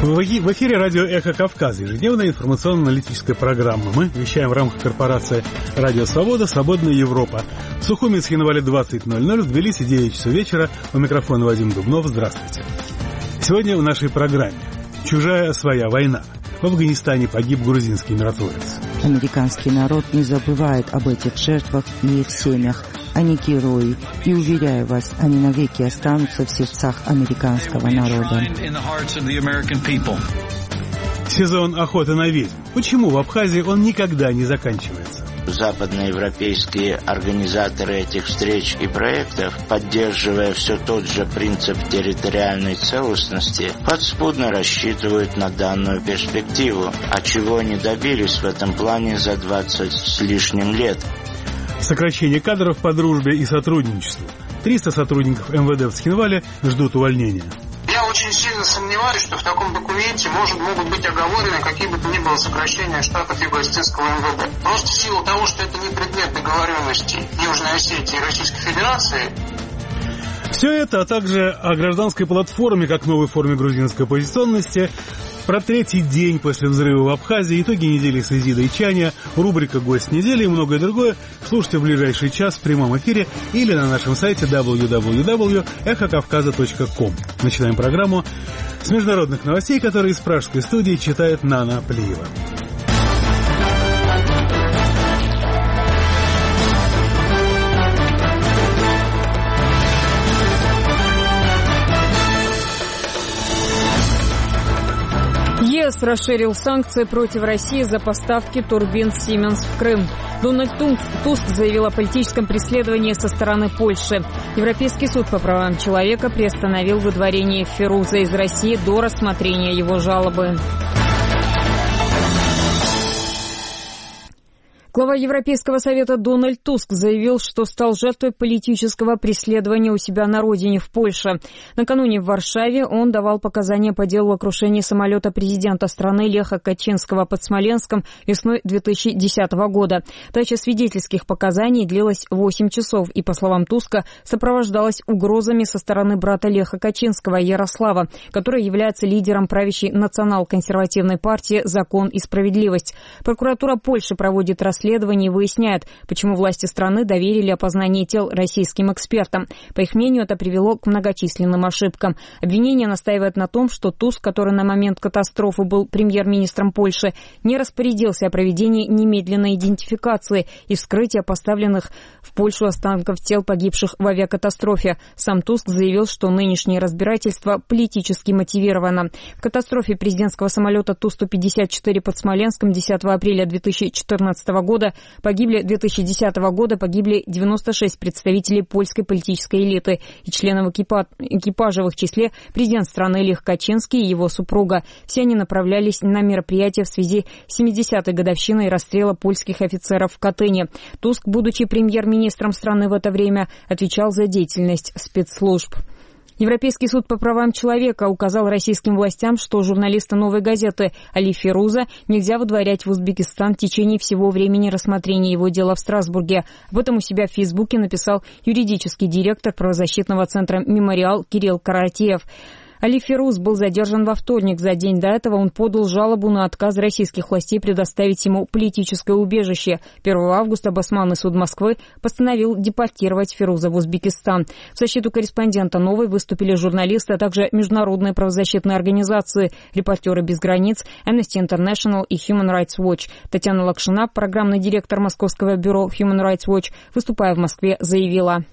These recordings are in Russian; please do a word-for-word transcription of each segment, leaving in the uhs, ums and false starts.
В эфире радио «Эхо Кавказа», ежедневная информационно-аналитическая программа. Мы вещаем в рамках корпорации «Радио Свобода. Свободная Европа». В Сухуми с января двадцать ноль ноль, в Тбилиси девять часов вечера. У микрофона Вадим Дубнов. Здравствуйте. Сегодня в нашей программе «Чужая своя война». В Афганистане погиб грузинский миротворец. Американский народ не забывает об этих жертвах и их семьях. Они герои, и, уверяю вас, они навеки останутся в сердцах американского народа. Сезон охоты на ведьм. Почему в Абхазии он никогда не заканчивается? Западноевропейские организаторы этих встреч и проектов, поддерживая все тот же принцип территориальной целостности, подспудно рассчитывают на данную перспективу, а чего они добились в этом плане за двадцать с лишним лет. Сокращение кадров по дружбе и сотрудничеству. триста сотрудников эм вэ дэ в Цхинвале ждут увольнения. Я очень сильно сомневаюсь, что в таком документе может, могут быть оговорены какие бы то ни было сокращения штатов Юго-Осетинского эм вэ дэ. Просто в силу того, что это не предмет договоренности Южной Осетии и Российской Федерации. Все это, а также о гражданской платформе как новой форме грузинской оппозиционности, про третий день после взрыва в Абхазии, итоги недели с Изидой Чаня, рубрика «Гость недели» и многое другое слушайте в ближайший час в прямом эфире или на нашем сайте дабл ю дабл ю дабл ю точка эхо кавказа точка ком. Начинаем программу с международных новостей, которые из пражской студии читает Нана Плиева. ЕС расширил санкции против России за поставки турбин Siemens в Крым. Дональд Туск заявил о политическом преследовании со стороны Польши. Европейский суд по правам человека приостановил выдворение Фируза из России до рассмотрения его жалобы. Глава Европейского совета Дональд Туск заявил, что стал жертвой политического преследования у себя на родине в Польше. Накануне в Варшаве он давал показания по делу о крушении самолета президента страны Леха Качинского под Смоленском весной две тысячи десятого года. Дача свидетельских показаний длилась восемь часов и, по словам Туска, сопровождалась угрозами со стороны брата Леха Качинского Ярослава, который является лидером правящей национал-консервативной партии «Закон и справедливость». Прокуратура Польши проводит расследование. Исследование выясняет, почему власти страны доверили опознание тел российским экспертам. По их мнению, это привело к многочисленным ошибкам. Обвинение настаивает на том, что Туск, который на момент катастрофы был премьер-министром Польши, не распорядился о проведении немедленной идентификации и вскрытия поставленных в Польшу останков тел погибших в авиакатастрофе. Сам Туск заявил, что нынешнее разбирательство политически мотивировано. В катастрофе президентского самолета Ту сто пятьдесят четыре под Смоленском десятого апреля две тысячи четырнадцатого года погибли две тысячи десятого года погибли девяносто шесть представителей польской политической элиты и членов экипа... экипажа, в их числе президент страны Лех Качинский и его супруга. Все они направлялись на мероприятие в связи с семидесятой годовщиной расстрела польских офицеров в Катыни. Туск, будучи премьер-министром страны в это время, отвечал за деятельность спецслужб. Европейский суд по правам человека указал российским властям, что журналиста «Новой газеты» Али Фируза нельзя выдворять в Узбекистан в течение всего времени рассмотрения его дела в Страсбурге. Об этом у себя в Фейсбуке написал юридический директор правозащитного центра «Мемориал» Кирилл Каратеев. Али Фируз был задержан во вторник. За день до этого он подал жалобу на отказ российских властей предоставить ему политическое убежище. первого августа Басманный суд Москвы постановил депортировать Фируза в Узбекистан. В защиту корреспондента «Новой» выступили журналисты, а также международные правозащитные организации «Репортеры без границ», Amnesty International и Human Rights Watch. Татьяна Лакшина, программный директор московского бюро Human Rights Watch, выступая в Москве, заявила: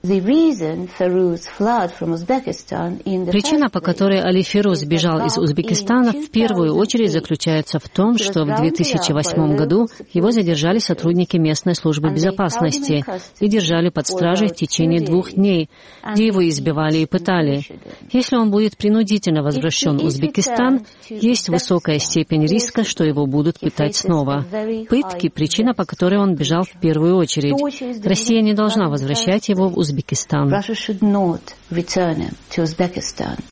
Причина, по которой Али Фируз бежал из Узбекистана, в первую очередь заключается в том, что в две тысячи восьмом году его задержали сотрудники местной службы безопасности и держали под стражей в течение двух дней, где его избивали и пытали. Если он будет принудительно возвращен в Узбекистан, есть высокая степень риска, что его будут пытать снова. Пытки – причина, по которой он бежал в первую очередь. Россия не должна возвращать его в Узбекистан. Узбекистан.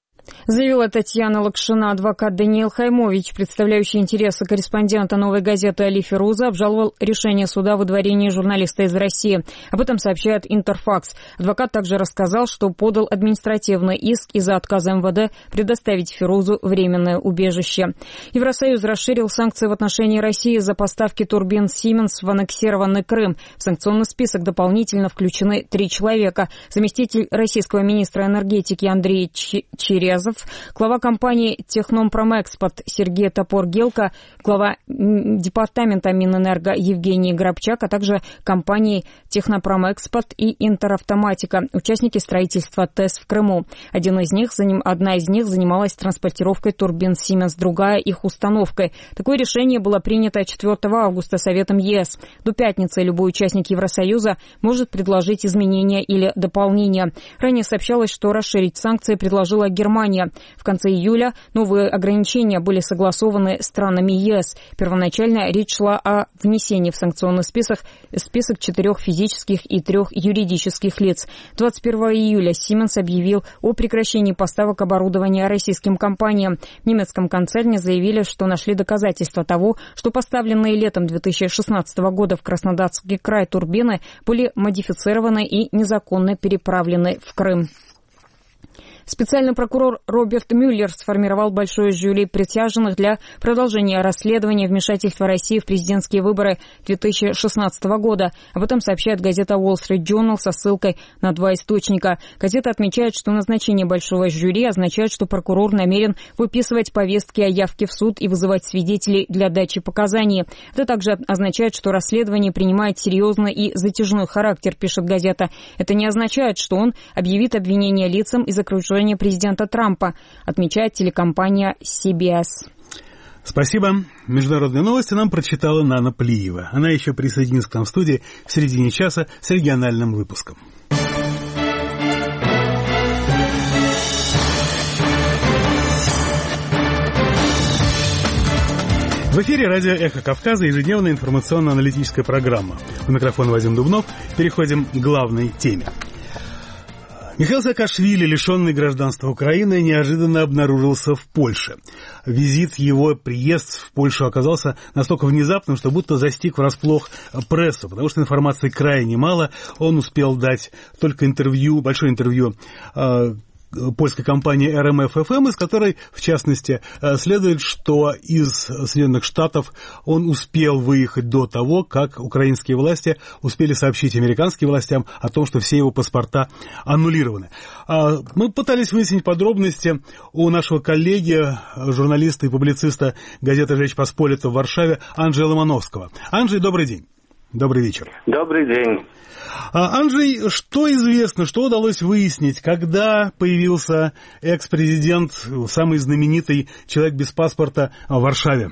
Заявила Татьяна Лакшина. Адвокат Даниил Хаймович, представляющий интересы корреспондента «Новой газеты» Али Фируза, обжаловал решение суда о выдворении журналиста из России. Об этом сообщает Интерфакс. Адвокат также рассказал, что подал административный иск из-за отказа эм вэ дэ предоставить Фирузу временное убежище. Евросоюз расширил санкции в отношении России за поставки турбин Siemens в аннексированный Крым. В санкционный список дополнительно включены три человека. Заместитель российского министра энергетики Андрей Черезов, глава компании «Технопромэкспорт» Сергей Топор-Гелко, глава департамента Минэнерго Евгений Грабчак, а также компании «Технопромэкспорт» и «Интеравтоматика», участники строительства ТЭС в Крыму. Один из них, одна из них занималась транспортировкой турбин Siemens, другая — их установкой. Такое решение было принято четвёртого августа Советом ЕС. До пятницы любой участник Евросоюза может предложить изменения или дополнения. Ранее сообщалось, что расширить санкции предложила Германия. В конце июля новые ограничения были согласованы странами ЕС. Первоначально речь шла о внесении в санкционный список, список четырех физических и трех юридических лиц. двадцать первого июля Siemens объявил о прекращении поставок оборудования российским компаниям. В немецком концерне заявили, что нашли доказательства того, что поставленные летом две тысячи шестнадцатого года в Краснодарский край турбины были модифицированы и незаконно переправлены в Крым. Специальный прокурор Роберт Мюллер сформировал большое жюри присяжных для продолжения расследования вмешательства России в президентские выборы две тысячи шестнадцатого года. Об этом сообщает газета Wall Street Journal со ссылкой на два источника. Газета отмечает, что назначение большого жюри означает, что прокурор намерен выписывать повестки о явке в суд и вызывать свидетелей для дачи показаний. Это также означает, что расследование принимает серьезный и затяжной характер, пишет газета. Это не означает, что он объявит обвинения лицам из окружения президента Трампа, отмечает телекомпания си би эс. Спасибо. Международные новости нам прочитала Нана Плиева. Она еще присоединится к нам в студии в середине часа с региональным выпуском. В эфире радио «Эхо Кавказа», ежедневная информационно-аналитическая программа. У микрофона Вадим Дубнов. Переходим к главной теме. Михаил Саакашвили, лишенный гражданства Украины, неожиданно обнаружился в Польше. Визит его, приезд в Польшу оказался настолько внезапным, что будто застиг врасплох прессу, потому что информации крайне мало. Он успел дать только интервью, большое интервью польской компании эр эм эф эф эм, из которой, в частности, следует, что из Соединенных Штатов он успел выехать до того, как украинские власти успели сообщить американским властям о том, что все его паспорта аннулированы. Мы пытались выяснить подробности у нашего коллеги, журналиста и публициста газеты «Жечь Посполита» в Варшаве Анджея Ломановского. Анджей, добрый день. Добрый вечер. Добрый день. Анджей, что известно, что удалось выяснить, когда появился экс-президент, самый знаменитый человек без паспорта в Варшаве?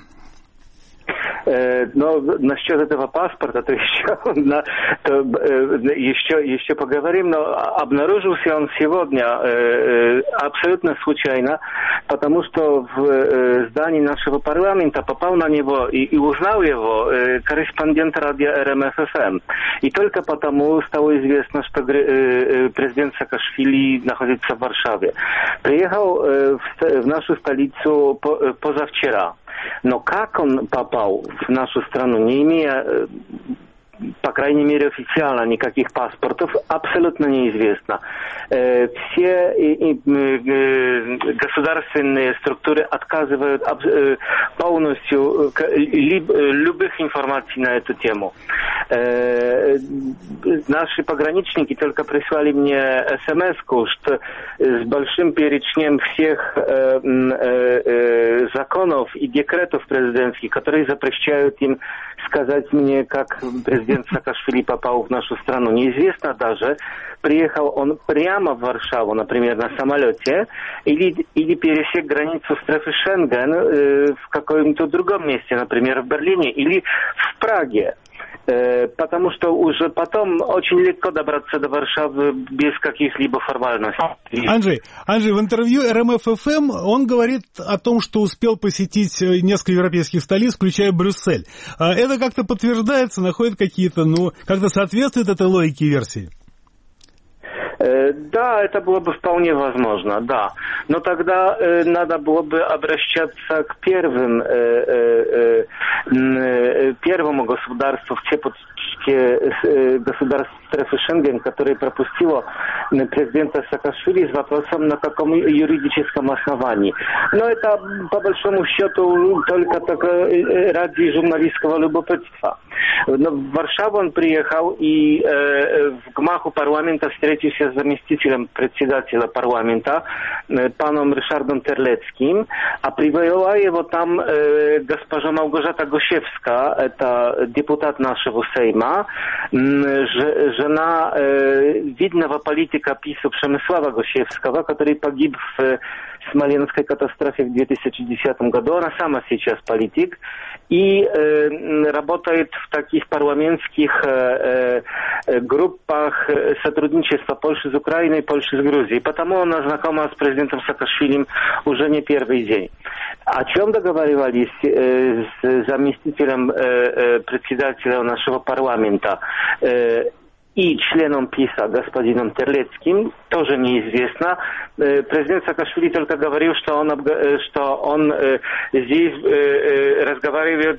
Но насчет этого паспорта, то еще, на, то, еще, еще поговорим, но обнаружился он сегодня абсолютно случайно, потому что в здании нашего парламента попал на него и, и узнал его корреспондент радио эр эм эф эф эм. И только потому стало известно, что президент Саакашвили находится в Варшаве. Приехал в нашу столицу позавчера. Но как он попал в нашу страну, не имея, по крайней мере, официально никаких паспортов, абсолютно неизвестно. Все государственные структуры отказывают полностью любых информаций на эту тему. Наши пограничники только прислали мне смс-ку, что с большим перечнем всех законов и декретов президентских, которые запрещают им сказать мне, как президент Саакашвили попал в нашу страну. Неизвестно даже, приехал он прямо в Варшаву, например, на самолете, или, или пересек границу страны Шенген э, в каком-то другом месте, например, в Берлине или в Праге. Потому что уже потом очень легко добраться до Варшавы без каких-либо формальностей. Анджей, Анджей, в интервью эр эм эф эф эм он говорит о том, что успел посетить несколько европейских столиц, включая Брюссель. Это как-то подтверждается, находит какие-то, ну, как-то соответствует этой логике версии? Да, это было бы вполне возможно, да. Но тогда надо было бы обращаться к первым, первому государству в цепочке государств Шенген, которое пропустило президента Саакашвили с вопросом, на каком юридическом основании. Но это, по большому счету, только так, ради журналистского любопытства. Но в Варшаву он приехал и э, в гмаху парламента встретился с заместителем председателя парламента, э, паном Ryszardом Terleckim, а привела его там э, госпожа Małgorzata Gosiewska, это депутат нашего Сейма, э, жена э, видного политика ПиСу Przemysława Gosiewskiego, который погиб в Смоленской катастрофе в две тысячи десятом году. Она сама сейчас политик и э, работает в таких парламентских э, э, группах сотрудничества Польши с Украиной, Польши с Грузией. Потому она знакома с президентом Саакашвили уже не первый день. О чем договаривались э, с заместителем э, э, председателя нашего парламента э, и членом ПиСа, господином Terleckim, тоже неизвестно. Президент Саакашвили только говорил, что он, что он здесь разговаривает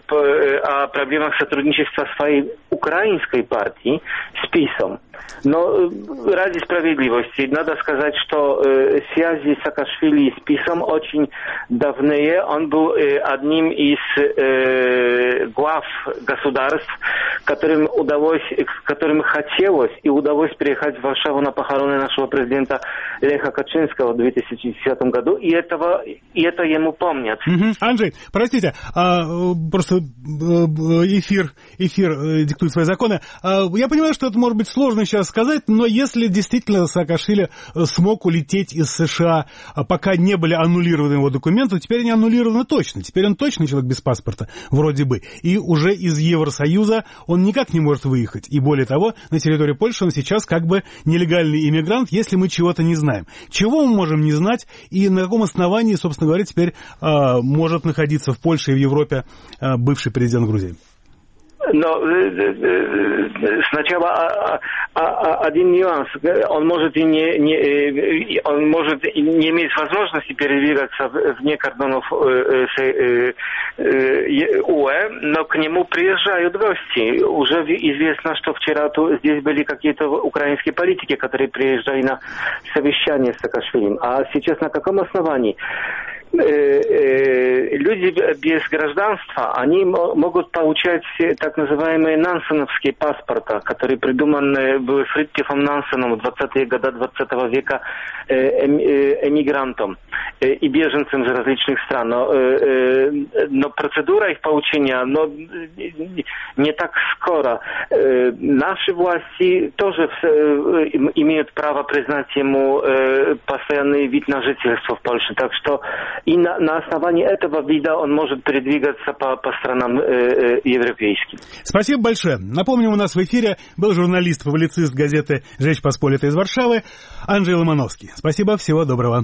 о проблемах сотрудничества своей украинской партии с ПиСом. Но ради справедливости надо сказать, что связи Саакашвили с ПиСом очень давние. Он был одним из глав государств, которым удалось, которым хотелось и удалось приехать в Варшаву на похороны нашего президента Леха Качинского в две тысячи десятом году, и, этого, и это ему помнят. Угу. Анджей, простите, а, просто эфир, эфир диктует свои законы. А, я понимаю, что это может быть сложно сейчас сказать, но если действительно Саакашвили смог улететь из США, пока не были аннулированы его документы, теперь они аннулированы точно. Теперь он точно человек без паспорта, вроде бы. И уже из Евросоюза он никак не может выехать. И более того, на территории Польши он сейчас как бы нелегальный иммигрант, если мы чего-то не знаем. Чего мы можем не знать и на каком основании, собственно говоря, теперь а, может находиться в Польше и в Европе а, бывший президент Грузии? Но сначала один нюанс. Он может и не, не, он может и не иметь возможности передвигаться вне кордонов УЭ, но к нему приезжают гости. Уже известно, что вчера здесь были какие-то украинские политики, которые приезжали на совещание с Саакашвили. А сейчас на каком основании? Люди без гражданства, они могут получать так называемые нансеновские паспорта, которые придуманы были Фридтьефом Нансеном в двадцатые годы двадцатого века эмигрантам и беженцам из различных стран. Но, но процедура их получения но не так скоро. Наши власти тоже имеют право признать ему постоянный вид на жительство в Польше. Так что и на, на основании этого вида он может передвигаться по, по странам э, европейским. Спасибо большое. Напомним, у нас в эфире был журналист-публицист газеты «Жечь Посполита» из Варшавы Анджей Ломановский. Спасибо, всего доброго.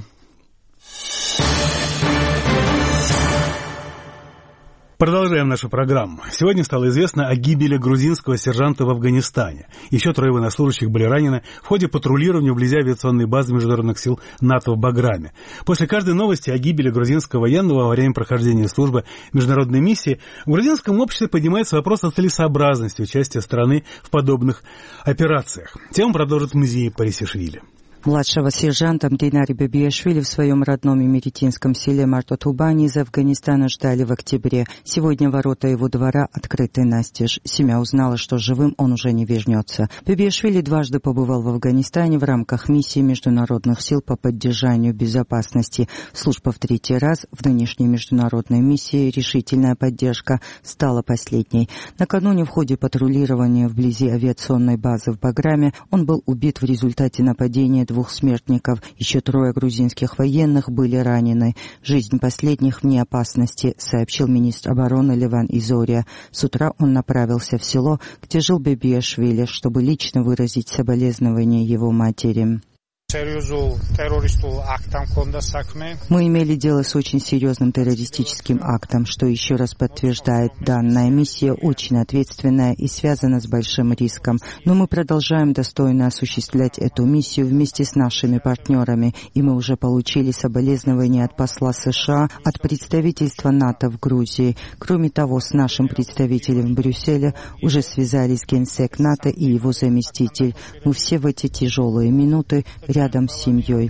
Продолжаем нашу программу. Сегодня стало известно о гибели грузинского сержанта в Афганистане. Еще трое военнослужащих были ранены в ходе патрулирования вблизи авиационной базы международных сил НАТО в Баграме. После каждой новости о гибели грузинского военного во время прохождения службы международной миссии в грузинском обществе поднимается вопрос о целесообразности участия страны в подобных операциях. Тему продолжит музей Парисишвили. Младшего сержанта Мдинари Бебиашвили в своем родном эмеретинском селе Марто-Тубани из Афганистана ждали в октябре. Сегодня ворота его двора открыты настежь. Семья узнала, что живым он уже не вернется. Бебиашвили дважды побывал в Афганистане в рамках миссии международных сил по поддержанию безопасности. Служба в третий раз в нынешней международной миссии «Решительная поддержка» стала последней. Накануне в ходе патрулирования вблизи авиационной базы в Баграме он был убит в результате нападения двух смертников. Еще трое грузинских военных были ранены. Жизнь последних вне опасности, сообщил министр обороны Леван Изория. С утра он направился в село, где жил Бебиашвили, чтобы лично выразить соболезнования его матери. Мы имели дело с очень серьезным террористическим актом, что еще раз подтверждает, данная миссия очень ответственная и связана с большим риском. Но мы продолжаем достойно осуществлять эту миссию вместе с нашими партнерами, и мы уже получили соболезнования от посла США, от представительства НАТО в Грузии. Кроме того, с нашим представителем в Брюсселе уже связались генсек НАТО и его заместитель. Мы все в эти тяжелые минуты рядом с семьей.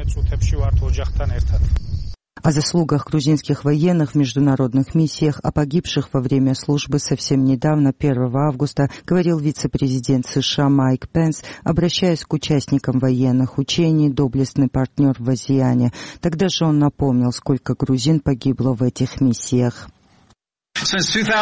О заслугах грузинских военных в международных миссиях, о погибших во время службы совсем недавно, первого августа, говорил вице-президент США Майк Пенс, обращаясь к участникам военных учений, доблестный партнер в Азиане. Тогда же он напомнил, сколько грузин погибло в этих миссиях. С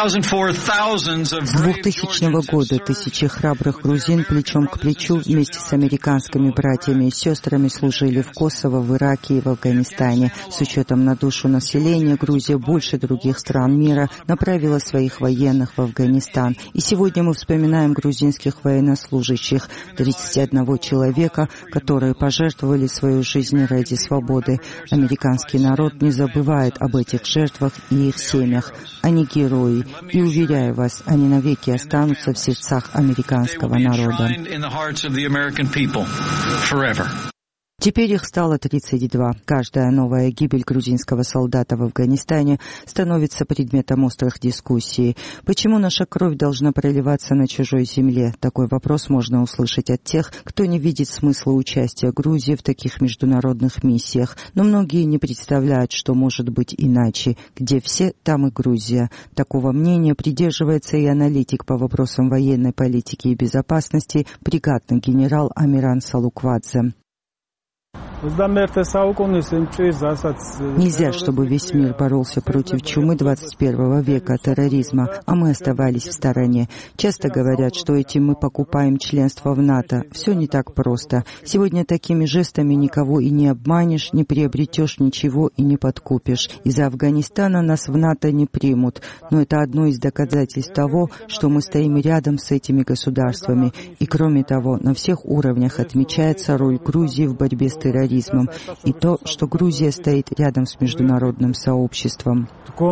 двухтысячного года тысячи храбрых грузин плечом к плечу вместе с американскими братьями и сестрами служили в Косово, в Ираке и в Афганистане. С учетом на душу населения, Грузия больше других стран мира направила своих военных в Афганистан. И сегодня мы вспоминаем грузинских военнослужащих, тридцать одного человека, которые пожертвовали свою жизнь ради свободы. Американский народ не забывает об этих жертвах и их семьях. Они герои, и, уверяю вас, они навеки останутся в сердцах американского народа. Теперь их стало тридцать два. Каждая новая гибель грузинского солдата в Афганистане становится предметом острых дискуссий. Почему наша кровь должна проливаться на чужой земле? Такой вопрос можно услышать от тех, кто не видит смысла участия Грузии в таких международных миссиях. Но многие не представляют, что может быть иначе. Где все, там и Грузия. Такого мнения придерживается и аналитик по вопросам военной политики и безопасности, бригадный генерал Амиран Салуквадзе. Нельзя, чтобы весь мир боролся против чумы двадцать первого века, терроризма, а мы оставались в стороне. Часто говорят, что этим мы покупаем членство в НАТО. Все не так просто. Сегодня такими жестами никого и не обманешь, не приобретешь ничего и не подкупишь. Из-за Афганистана нас в НАТО не примут. Но это одно из доказательств того, что мы стоим рядом с этими государствами. И кроме того, на всех уровнях отмечается роль Грузии в борьбе с терроризмом. И то, что Грузия стоит рядом с международным сообществом.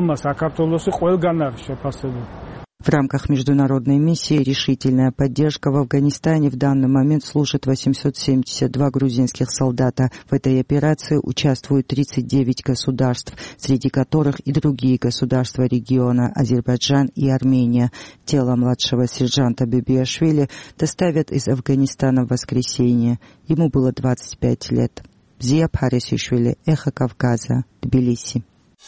В рамках международной миссии «Решительная поддержка» в Афганистане в данный момент служат восемьсот семьдесят два грузинских солдата. В этой операции участвуют тридцать девять государств, среди которых и другие государства региона – Азербайджан и Армения. Тело младшего сержанта Бебиашвили доставят из Афганистана в воскресенье. Ему было двадцать пять лет. Зия Парисишвили, Эхо Кавказа, Тбилиси.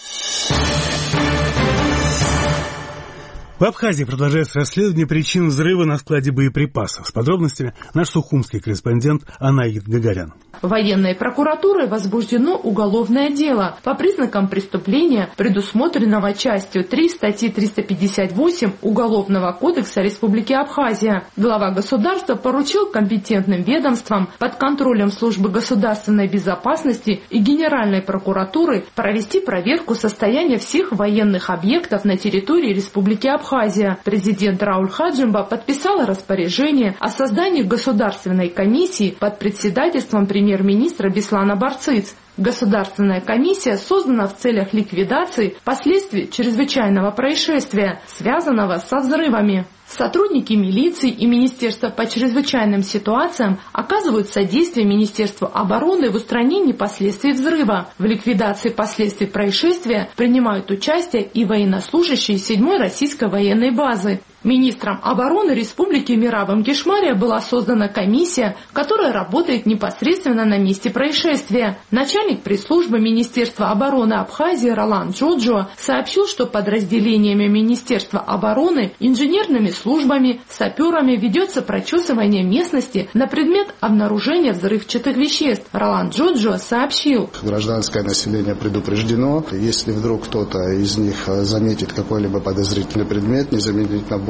В Абхазии продолжается расследование причин взрыва на складе боеприпасов. С подробностями наш сухумский корреспондент Анаид Гагарян. Военной прокуратурой возбуждено уголовное дело по признакам преступления, предусмотренного частью три статьи триста пятьдесят восемь Уголовного кодекса Республики Абхазия. Глава государства поручил компетентным ведомствам под контролем Службы государственной безопасности и Генеральной прокуратуры провести проверку состояния всех военных объектов на территории Республики Абхазия. Президент Рауль Хаджимба подписал распоряжение о создании государственной комиссии под председательством премьер-министра премьер-министра Беслана Барцыц. Государственная комиссия создана в целях ликвидации последствий чрезвычайного происшествия, связанного со взрывами. Сотрудники милиции и Министерства по чрезвычайным ситуациям оказывают содействие Министерству обороны в устранении последствий взрыва. В ликвидации последствий происшествия принимают участие и военнослужащие седьмой российской военной базы. Министром обороны Республики Миравом Кишмария была создана комиссия, которая работает непосредственно на месте происшествия. Начальник пресс-службы Министерства обороны Абхазии Роланд Джоджо сообщил, что подразделениями Министерства обороны, инженерными службами, саперами ведется прочесывание местности на предмет обнаружения взрывчатых веществ. Роланд Джоджо сообщил: гражданское население предупреждено. Если вдруг кто-то из них заметит какой-либо подозрительный предмет, незамедлительно будут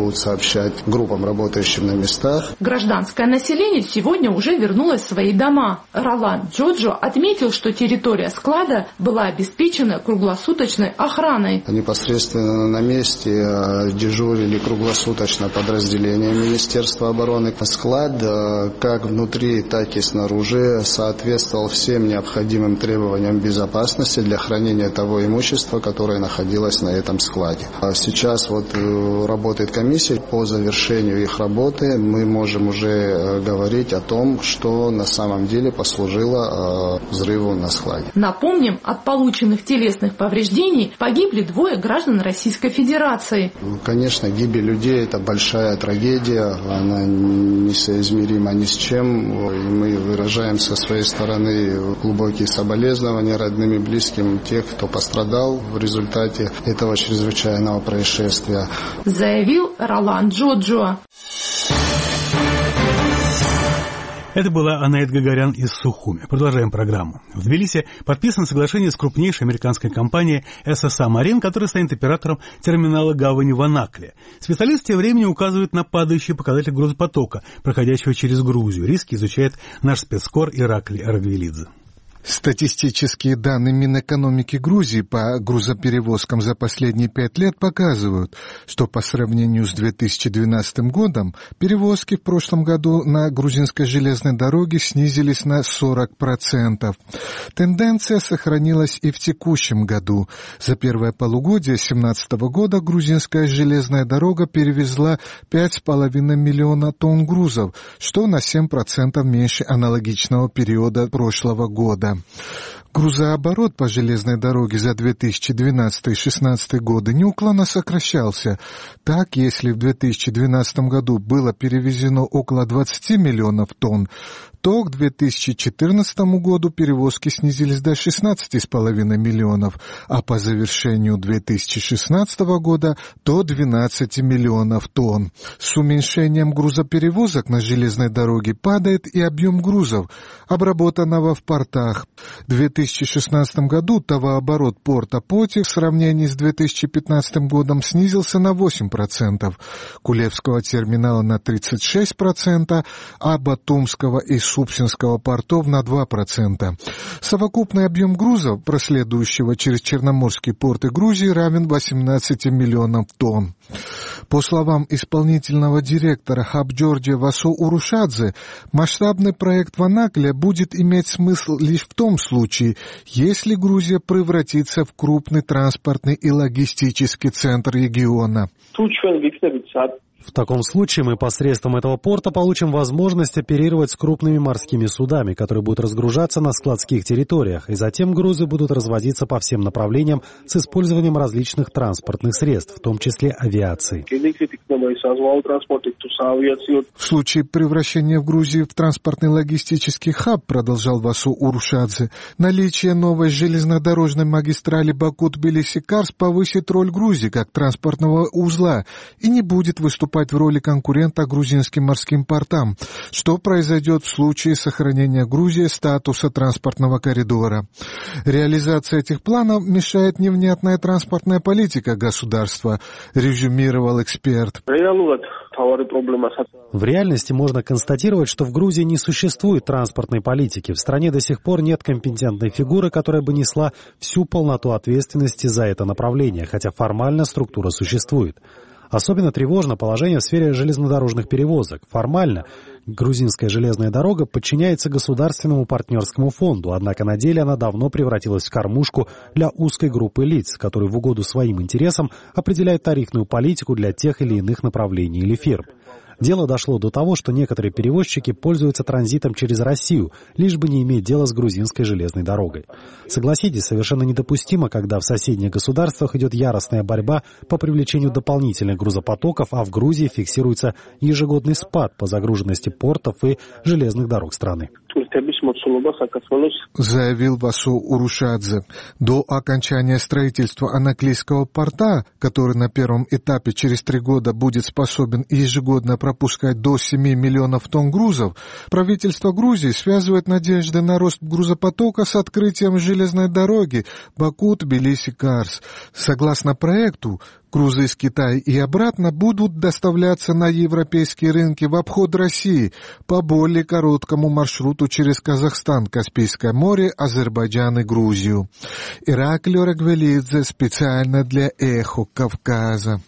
будут сообщать группам, работающим на местах. Гражданское население сегодня уже вернулось в свои дома. Ролан Джоджо отметил, что территория склада была обеспечена круглосуточной охраной. Непосредственно на месте дежурили круглосуточно подразделения Министерства обороны. Склад как внутри, так и снаружи соответствовал всем необходимым требованиям безопасности для хранения того имущества, которое находилось на этом складе. Сейчас вот работает комиссия. По завершению их работы мы можем уже говорить о том, что на самом деле послужило взрыву на складе. Напомним, от полученных телесных повреждений погибли двое граждан Российской Федерации. Конечно, гибель людей – это большая трагедия, она несоизмерима ни с чем. И мы выражаем со своей стороны глубокие соболезнования родным и близким тех, кто пострадал в результате этого чрезвычайного происшествия. Заявил Ролан Джоджо. Это была Анаит Гагарян из Сухуми. Продолжаем программу. В Тбилиси подписано соглашение с крупнейшей американской компанией эс эс а Marine, которая станет оператором терминала гавани в Анакле. Специалисты тем временем указывают на падающий показатель грузопотока, проходящего через Грузию. Риски изучает наш спецкор Иракли Аргвелидзе. Статистические данные Минэкономики Грузии по грузоперевозкам за последние пять лет показывают, что по сравнению с две тысячи двенадцатым годом перевозки в прошлом году на грузинской железной дороге снизились на сорок процентов. Тенденция сохранилась и в текущем году. За первое полугодие две тысячи семнадцатого года грузинская железная дорога перевезла пять с половиной миллиона тонн грузов, что на семь процентов меньше аналогичного периода прошлого года. Грузооборот по железной дороге за две тысячи двенадцатый — две тысячи шестнадцатый годы неуклонно сокращался. Так, если в две тысячи двенадцатом году было перевезено около двадцать миллионов тонн, то к две тысячи четырнадцатому году перевозки снизились до шестнадцати с половиной миллионов, а по завершению две тысячи шестнадцатого года до двенадцати миллионов тонн. С уменьшением грузоперевозок на железной дороге падает и объем грузов, обработанного в портах. В две тысячи шестнадцатом году товарооборот порта Поти в сравнении с две тысячи пятнадцатым годом снизился на восемь процентов, Кулевского терминала на тридцать шесть процентов, а Батумского и Супсинского портов на два процента. Совокупный объем грузов, проследующего через Черноморские порты Грузии, равен восемнадцати миллионам тонн. По словам исполнительного директора Хабджорджия Васо Урушадзе, масштабный проект в Анакле будет иметь смысл лишь в том случае, если Грузия превратится в крупный транспортный и логистический центр региона. В таком случае мы посредством этого порта получим возможность оперировать с крупными морскими судами, которые будут разгружаться на складских территориях, и затем грузы будут развозиться по всем направлениям с использованием различных транспортных средств, в том числе авиации. В случае превращения в Грузии в транспортный логистический хаб, продолжал Васу Урушадзе, наличие новой железнодорожной магистрали Баку-Тбилиси-Карс повысит роль Грузии как транспортного узла и не будет выступать в роли конкурента грузинским морским портам, что произойдет в случае сохранения Грузии статуса транспортного коридора. Реализация этих планов мешает невнятная транспортная политика государства, резюмировал эксперт. В реальности можно констатировать, что в Грузии не существует транспортной политики. В стране до сих пор нет компетентной фигуры, которая бы несла всю полноту ответственности за это направление, хотя формально структура существует. Особенно тревожно положение в сфере железнодорожных перевозок. Формально грузинская железная дорога подчиняется государственному партнерскому фонду, однако на деле она давно превратилась в кормушку для узкой группы лиц, которые в угоду своим интересам определяют тарифную политику для тех или иных направлений или фирм. Дело дошло до того, что некоторые перевозчики пользуются транзитом через Россию, лишь бы не иметь дела с грузинской железной дорогой. Согласитесь, совершенно недопустимо, когда в соседних государствах идет яростная борьба по привлечению дополнительных грузопотоков, а в Грузии фиксируется ежегодный спад по загруженности портов и железных дорог страны. Заявил Васу Урушадзе. До окончания строительства Анаклийского порта, который на первом этапе через три года будет способен ежегодно пропускать до семи миллионов тонн грузов, правительство Грузии связывает надежды на рост грузопотока с открытием железной дороги Баку-Тбилиси-Карс. Согласно проекту, грузы из Китая и обратно будут доставляться на европейские рынки в обход России по более короткому маршруту через Казахстан, Каспийское море, Азербайджан и Грузию. Ираклий Орагвелидзе специально для «Эхо Кавказа».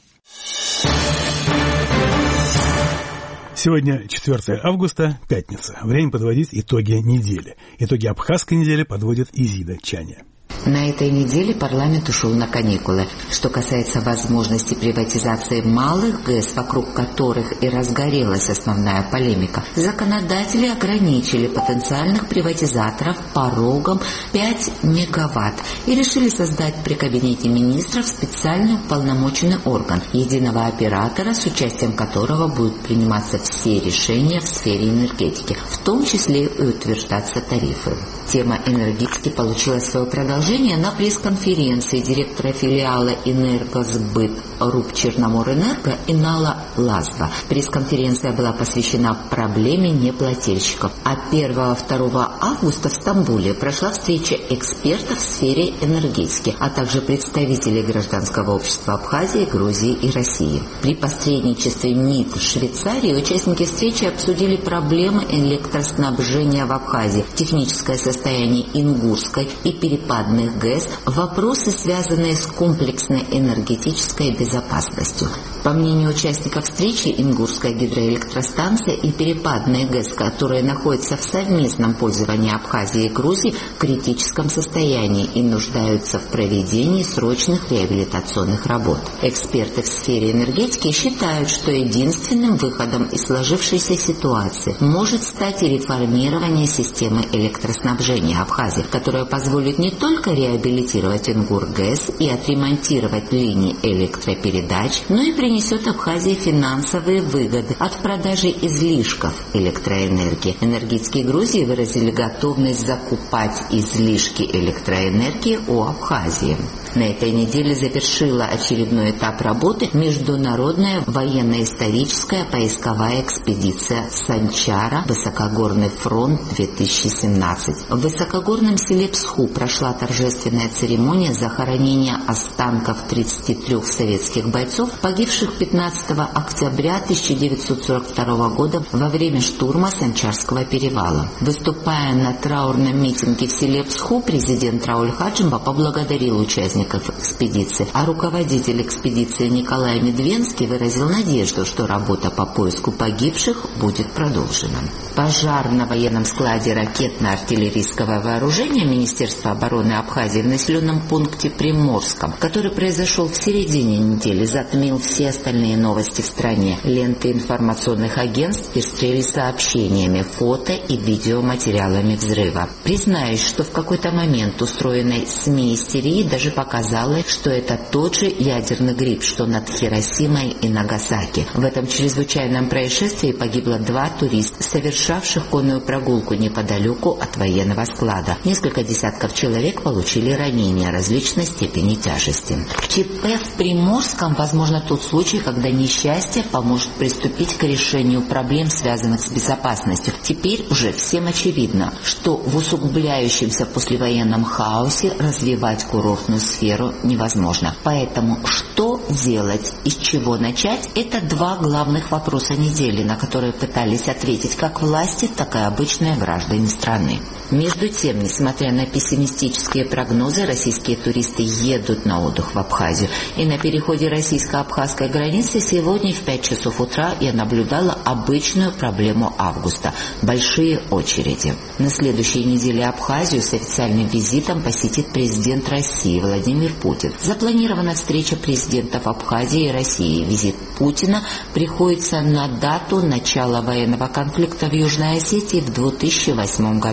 Сегодня четвёртое августа, пятница. Время подводить итоги недели. Итоги абхазской недели подводит Изида Чаня. На этой неделе парламент ушел на каникулы. Что касается возможности приватизации малых ГЭС, вокруг которых и разгорелась основная полемика, законодатели ограничили потенциальных приватизаторов порогом пять мегаватт и решили создать при Кабинете министров специальный уполномоченный орган единого оператора, с участием которого будут приниматься все решения в сфере энергетики, в том числе и утверждаться тарифы. Тема энергетики получила свое продолжение на пресс-конференции директора филиала «Энергосбыт» РУП «Черноморэнерго» Инала Лазва. Пресс-конференция была посвящена проблеме неплательщиков. А первого-второго августа в Стамбуле прошла встреча экспертов в сфере энергетики, а также представителей гражданского общества Абхазии, Грузии и России. При посредничестве МИД Швейцарии участники встречи обсудили проблемы электроснабжения в Абхазии, техническое состояние состоянии Ингурской и перепадных ГЭС, вопросы, связанные с комплексной энергетической безопасностью. По мнению участников встречи, Ингурская гидроэлектростанция и перепадные ГЭС, которые находятся в совместном пользовании Абхазии и Грузии, в критическом состоянии и нуждаются в проведении срочных реабилитационных работ. Эксперты в сфере энергетики считают, что единственным выходом из сложившейся ситуации может стать реформирование системы электроснабжения Абхазии, которая позволит не только реабилитировать Ингургэс и отремонтировать линии электропередач, но и принесет Абхазии финансовые выгоды от продажи излишков электроэнергии. Энергетики Грузии выразили готовность закупать излишки электроэнергии у Абхазии. На этой неделе завершила очередной этап работы Международная военно-историческая поисковая экспедиция «Санчара. Высокогорный фронт-две тысячи семнадцать». В высокогорном селе Псху прошла торжественная церемония захоронения останков тридцати трёх советских бойцов, погибших пятнадцатого октября тысяча девятьсот сорок второго года во время штурма Санчарского перевала. Выступая на траурном митинге в селе Псху, президент Рауль Хаджимба поблагодарил участников экспедиции, а руководитель экспедиции Николай Медвенский выразил надежду, что работа по поиску погибших будет продолжена. Пожар на военном складе ракетно-артиллерийского вооружения Министерства обороны Абхазии в населенном пункте Приморском, который произошел в середине недели, затмил все остальные новости в стране. Ленты информационных агентств пестрели сообщениями, фото и видеоматериалами взрыва. Признаюсь, что в какой-то момент устроенной СМИ истерии даже показалось, что это тот же ядерный гриб, что над Хиросимой и Нагасаки. В этом чрезвычайном происшествии погибло два туриста, совершавших конную прогулку неподалеку от военного склада. Несколько десятков человек получили ранения различной степени тяжести. ЧП в Приморском, возможно, тот случай, когда несчастье поможет приступить к решению проблем, связанных с безопасностью. Теперь уже всем очевидно, что в усугубляющемся послевоенном хаосе развивать курортную сферу невозможно. Поэтому что делать и с чего начать – это два главных вопроса недели, на которые пытались ответить как власти, так и обычные граждане страны. Между тем, несмотря на пессимистические прогнозы, российские туристы едут на отдых в Абхазию. И на переходе российско-абхазской границы сегодня в пять часов утра я наблюдала обычную проблему августа – большие очереди. На следующей неделе Абхазию с официальным визитом посетит президент России Владимир Путин. Запланирована встреча президентов Абхазии и России. Визит Путина приходится на дату начала военного конфликта в Южной Осетии в две тысячи восьмом году. На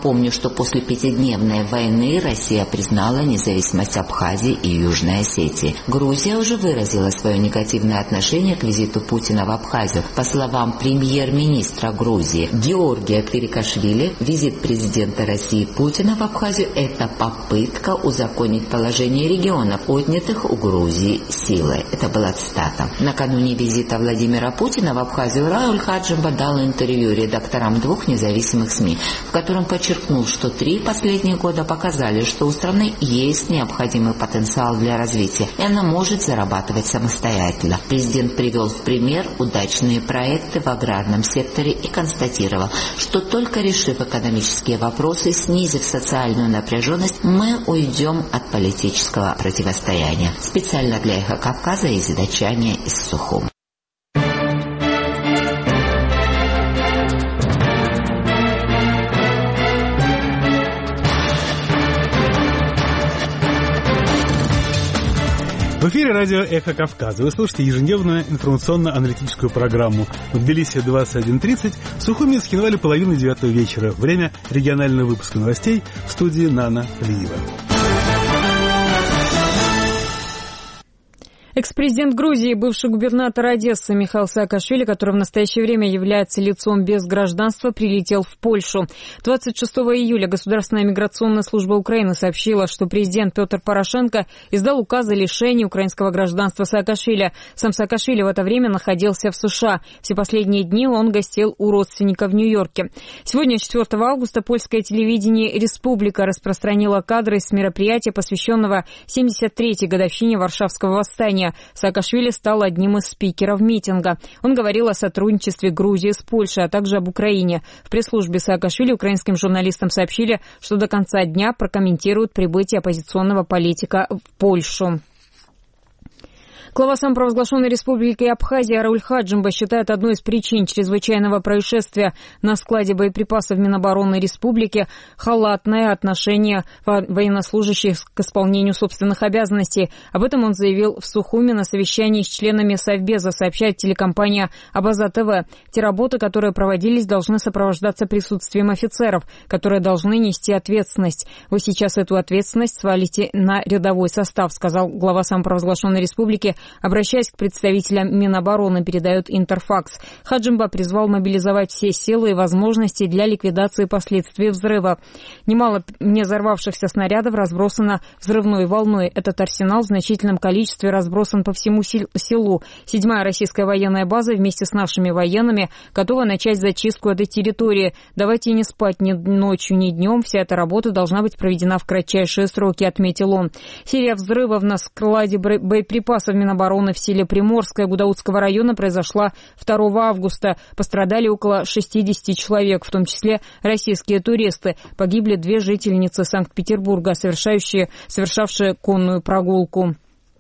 Напомню, что после пятидневной войны Россия признала независимость Абхазии и Южной Осетии. Грузия уже выразила свое негативное отношение к визиту Путина в Абхазию. По словам премьер-министра Грузии Георгия Квирикашвили, визит президента России Путина в Абхазию – это попытка узаконить положение регионов, отнятых у Грузии силой. Это была цитата. Накануне визита Владимира Путина в Абхазию Рауль Хаджимба дал интервью редакторам двух независимых СМИ, в котором подчеркнул, что три последних года показали, что у страны есть необходимый потенциал для развития, и она может зарабатывать самостоятельно. Президент привел в пример удачные проекты в аграрном секторе и констатировал, что только решив экономические вопросы, снизив социальную напряженность, мы уйдем от политического противостояния. Специально для «Эхо Кавказа» из Дачания из Сухуми. В эфире радио «Эхо Кавказа». Вы слушаете ежедневную информационно-аналитическую программу. В Тбилиси двадцать один тридцать, в Сухуми с Хинвали половины девятого вечера. Время регионального выпуска новостей в студии Нана Плиева. Экс-президент Грузии, бывший губернатор Одессы Михаил Саакашвили, который в настоящее время является лицом без гражданства, прилетел в Польшу. двадцать шестого июля Государственная миграционная служба Украины сообщила, что президент Петр Порошенко издал указ о лишении украинского гражданства Саакашвили. Сам Саакашвили в это время находился в США. Все последние дни он гостил у родственника в Нью-Йорке. Сегодня, четвёртого августа, польское телевидение «Республика» распространило кадры с мероприятия, посвященного семьдесят третьей годовщине Варшавского восстания. Саакашвили стал одним из спикеров митинга. Он говорил о сотрудничестве Грузии с Польшей, а также об Украине. В пресс-службе Саакашвили украинским журналистам сообщили, что до конца дня прокомментируют прибытие оппозиционного политика в Польшу. Глава самопровозглашенной республики Абхазия Рауль Хаджимба считает одной из причин чрезвычайного происшествия на складе боеприпасов Минобороны республики халатное отношение военнослужащих к исполнению собственных обязанностей. Об этом он заявил в Сухуми на совещании с членами Совбеза, сообщает телекомпания Абаза ТВ. Те работы, которые проводились, должны сопровождаться присутствием офицеров, которые должны нести ответственность. Вы сейчас эту ответственность свалите на рядовой состав, сказал глава самопровозглашенной республики, обращаясь к представителям Минобороны, передает Интерфакс. Хаджимба призвал мобилизовать все силы и возможности для ликвидации последствий взрыва. Немало не взорвавшихся снарядов разбросано взрывной волной. Этот арсенал в значительном количестве разбросан по всему селу. Седьмая российская военная база вместе с нашими военными готова начать зачистку этой территории. Давайте не спать ни ночью, ни днем. Вся эта работа должна быть проведена в кратчайшие сроки, отметил он. Серия взрывов на складе боеприпасов Минобороны обороны в селе Приморское Гудаутского района произошла второго августа. Пострадали около шестидесяти человек, в том числе российские туристы. Погибли две жительницы Санкт-Петербурга, совершающие, совершавшие конную прогулку.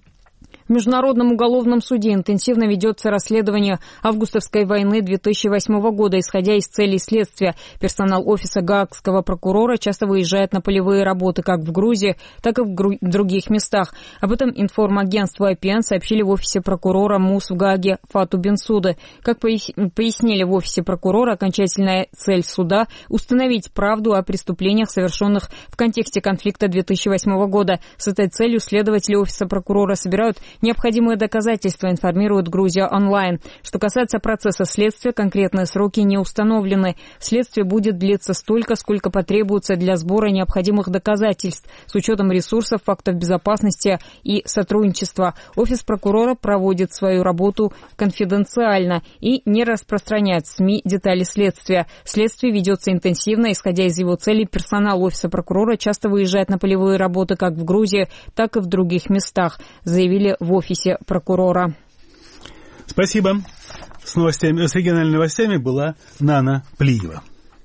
В Международном уголовном суде интенсивно ведется расследование августовской войны две тысячи восьмого года. Исходя из целей следствия, персонал офиса гаагского прокурора часто выезжает на полевые работы как в Грузии, так и в гру- других местах. Об этом информагентству ай пи эн сообщили в офисе прокурора МУС в Гааге Фату Бенсуды. Как пояснили в офисе прокурора, окончательная цель суда – установить правду о преступлениях, совершенных в контексте конфликта две тысячи восьмого года. С этой целью следователи офиса прокурора собирают необходимые доказательства, информирует Грузия онлайн. Что касается процесса следствия, конкретные сроки не установлены. Следствие будет длиться столько, сколько потребуется для сбора необходимых доказательств с учетом ресурсов, фактов безопасности и сотрудничества. Офис прокурора проводит свою работу конфиденциально и не распространяет в СМИ детали следствия. Следствие ведется интенсивно, исходя из его целей. Персонал офиса прокурора часто выезжает на полевые работы как в Грузии, так и в других местах, заявили в офисе прокурора. Спасибо. С новостями, с региональными новостями была Нана Плиева.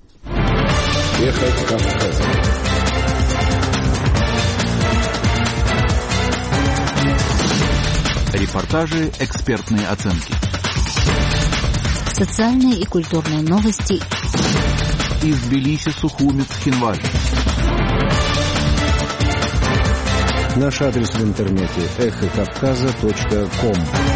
Эхо Кавказа. Репортажи, экспертные оценки. Социальные и культурные новости. Из Тбилиси, Сухуми, Цхинвали. Наш адрес в интернете эхо кавказа точка ком.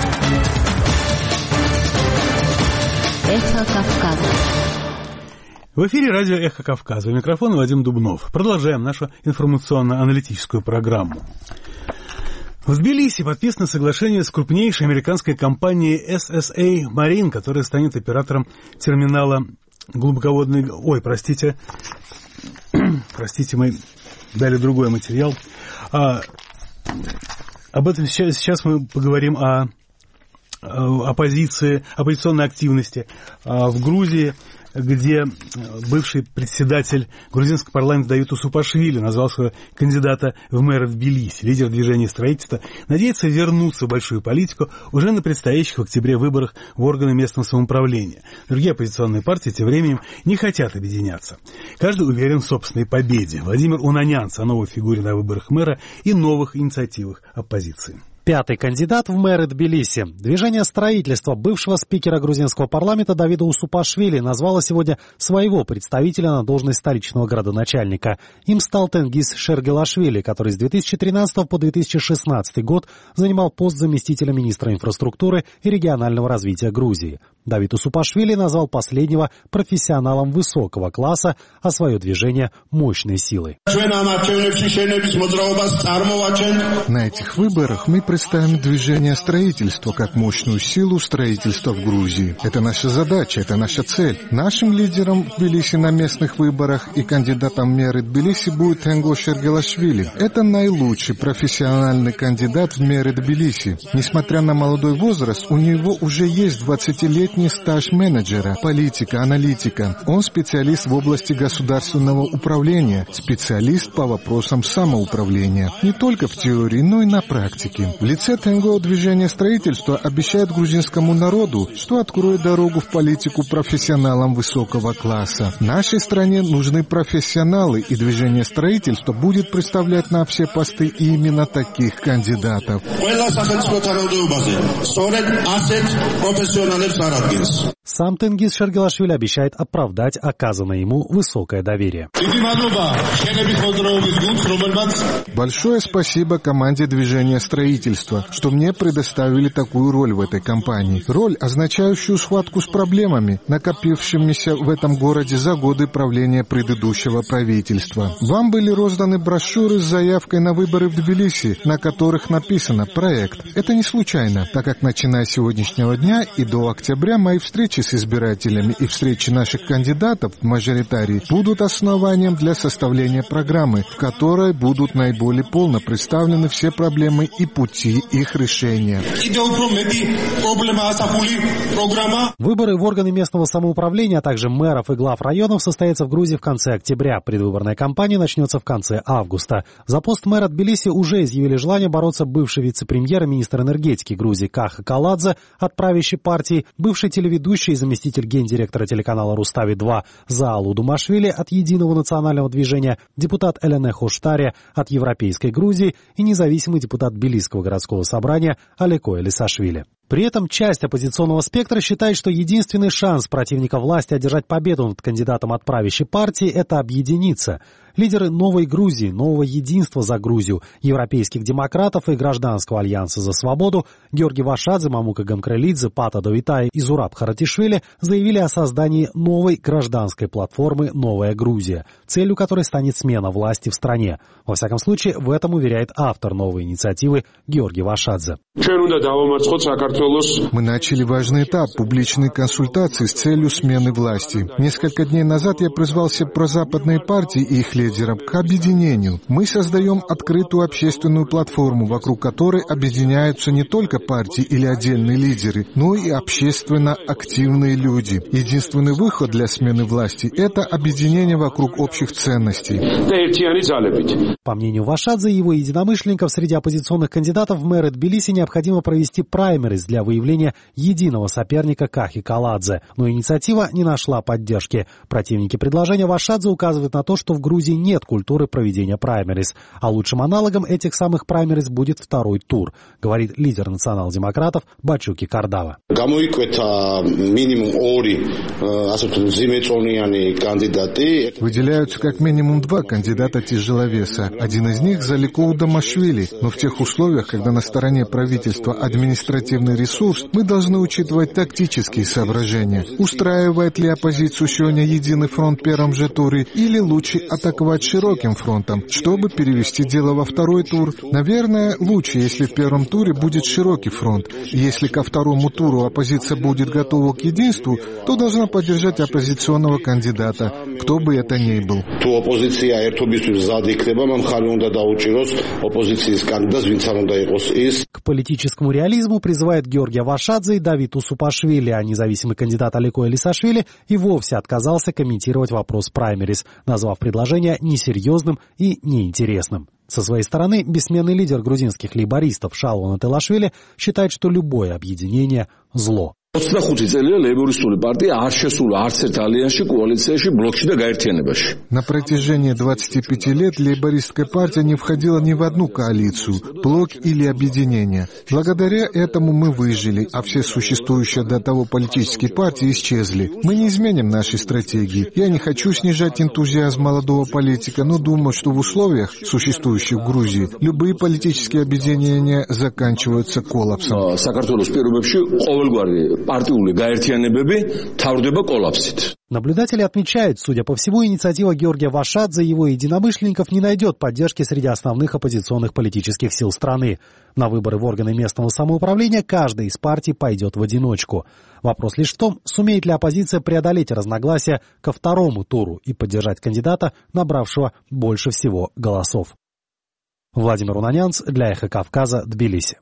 Эхо Кавказа. В эфире радио «Эхо Кавказа». У микрофона Вадим Дубнов. Продолжаем нашу информационно-аналитическую программу. В Тбилиси подписано соглашение с крупнейшей американской компанией эс эс эй Marine, которая станет оператором терминала глубоководной... Ой, простите. Простите, мы дали другой материал. А, об этом сейчас, сейчас мы поговорим о, о оппозиции, оппозиционной активности а, в Грузии, где бывший председатель грузинского парламента Давид Усупашвили назвал своего кандидата в мэры Тбилиси. Лидер движения строительства надеется вернуться в большую политику уже на предстоящих в октябре выборах в органы местного самоуправления. Другие оппозиционные партии тем временем не хотят объединяться. Каждый уверен в собственной победе. Владимир Унанянц о новой фигуре на выборах мэра и новых инициативах оппозиции. Пятый кандидат в мэры Тбилиси. Движение строительства бывшего спикера грузинского парламента Давида Усупашвили назвало сегодня своего представителя на должность столичного градоначальника. Им стал Тенгиз Шергелашвили, который с две тысячи тринадцатого по две тысячи шестнадцатый год занимал пост заместителя министра инфраструктуры и регионального развития Грузии. Давид Усупашвили назвал последнего профессионалом высокого класса, а свое движение – мощной силой. На этих выборах мы представим движение строительства как мощную силу строительства в Грузии. Это наша задача, это наша цель. Нашим лидером в Тбилиси на местных выборах и кандидатом в мэры Тбилиси будет Тенгиз Шергелашвили. Это наилучший профессиональный кандидат в мэры Тбилиси. Несмотря на молодой возраст, у него уже есть двадцатилетний стаж менеджера, политика, аналитика. Он специалист в области государственного управления, специалист по вопросам самоуправления. Не только в теории, но и на практике. В лице Тенго движение строительства обещает грузинскому народу, что откроет дорогу в политику профессионалам высокого класса. Нашей стране нужны профессионалы, и движение строительства будет представлять на все посты именно таких кандидатов. Сам Тенгиз Шергелашвили обещает оправдать оказанное ему высокое доверие. Большое спасибо команде движения строительства, что мне предоставили такую роль в этой кампании. Роль, означающую схватку с проблемами, накопившимися в этом городе за годы правления предыдущего правительства. Вам были розданы брошюры с заявкой на выборы в Тбилиси, на которых написано «Проект». Это не случайно, так как начиная с сегодняшнего дня и до октября мои встречи с избирателями и встречи наших кандидатов в мажоритарии будут основанием для составления программы, в которой будут наиболее полно представлены все проблемы и пути их решения. Выборы в органы местного самоуправления, а также мэров и глав районов состоятся в Грузии в конце октября. Предвыборная кампания начнется в конце августа. За пост мэра Тбилиси уже изъявили желание бороться бывший вице-премьер и министр энергетики Грузии Каха Каладзе от правящей партии, бывший телеведущий и заместитель гендиректора телеканала Рустави-два Заалу Думашвили от Единого национального движения, депутат Элене Хоштари от Европейской Грузии и независимый депутат Тбилисского городского собрания Алеко Элисашвили. При этом часть оппозиционного спектра считает, что единственный шанс противника власти одержать победу над кандидатом от правящей партии – это объединиться. Лидеры «Новой Грузии», «Нового единства за Грузию», европейских демократов и Гражданского альянса за свободу Георгий Вашадзе, Мамука Гамкрелидзе, Пата Довитай и Зураб Харатишвили заявили о создании новой гражданской платформы «Новая Грузия», целью которой станет смена власти в стране. Во всяком случае, в этом уверяет автор новой инициативы Георгий Вашадзе. Мы начали важный этап публичной консультации с целью смены власти. Несколько дней назад я призвал все прозападные партии и их лидеров к объединению. Мы создаем открытую общественную платформу, вокруг которой объединяются не только партии или отдельные лидеры, но и общественно активные люди. Единственный выход для смены власти – это объединение вокруг общих ценностей. По мнению Вашадзе и его единомышленников, среди оппозиционных кандидатов в мэры Тбилиси необходимо провести праймериз для выявления единого соперника Кахи Каладзе. Но инициатива не нашла поддержки. Противники предложения Вашадзе указывают на то, что в Грузии нет культуры проведения праймериз, а лучшим аналогом этих самых праймериз будет второй тур, говорит лидер национал-демократов Бачуки Кардава. Выделяются как минимум два кандидата тяжеловеса. Один из них Заликоу Дамашвили, но в тех условиях, когда на стороне правительства правительства административный ресурс, мы должны учитывать тактические соображения. Устраивает ли оппозицию сегодня единый фронт в первом же туре, или лучше атаковать широким фронтом, чтобы перевести дело во второй тур? Наверное, лучше, если в первом туре будет широкий фронт. Если ко второму туру оппозиция будет готова к единству, то должна поддержать оппозиционного кандидата, кто бы это ни был. К политическому реализму призывает Георгий Вашадзе и Давид Усупашвили, а независимый кандидат Алико Элисашвили и вовсе отказался комментировать вопрос праймерис, назвав предложение несерьезным и неинтересным. Со своей стороны, бессменный лидер грузинских лейбористов Шалвон Ателашвили считает, что любое объединение – зло. ოცდახუთი წელია ლეიბორისტული პარტია არ შესულა არც ერთ ალიანსში, კოალიციაში, ბლოკში და გაერთიანებაში. На протяжении двадцати пяти лет лейбористская партия не входила ни в одну коалицию, блок или объединение. Благодаря этому мы выжили, а все существующие до того политические партии исчезли. Мы не изменим нашей стратегии. Я не хочу снижать энтузиазм молодого политика, но думаю, что в условиях, существующих в Грузии, любые политические объединения заканчиваются коллапсом. Наблюдатели отмечают, судя по всему, инициатива Георгия Вашадзе и его единомышленников не найдет поддержки среди основных оппозиционных политических сил страны. На выборы в органы местного самоуправления каждая из партий пойдет в одиночку. Вопрос лишь в том, сумеет ли оппозиция преодолеть разногласия ко второму туру и поддержать кандидата, набравшего больше всего голосов. Владимир Унанянц для Эхо Кавказа, Тбилиси.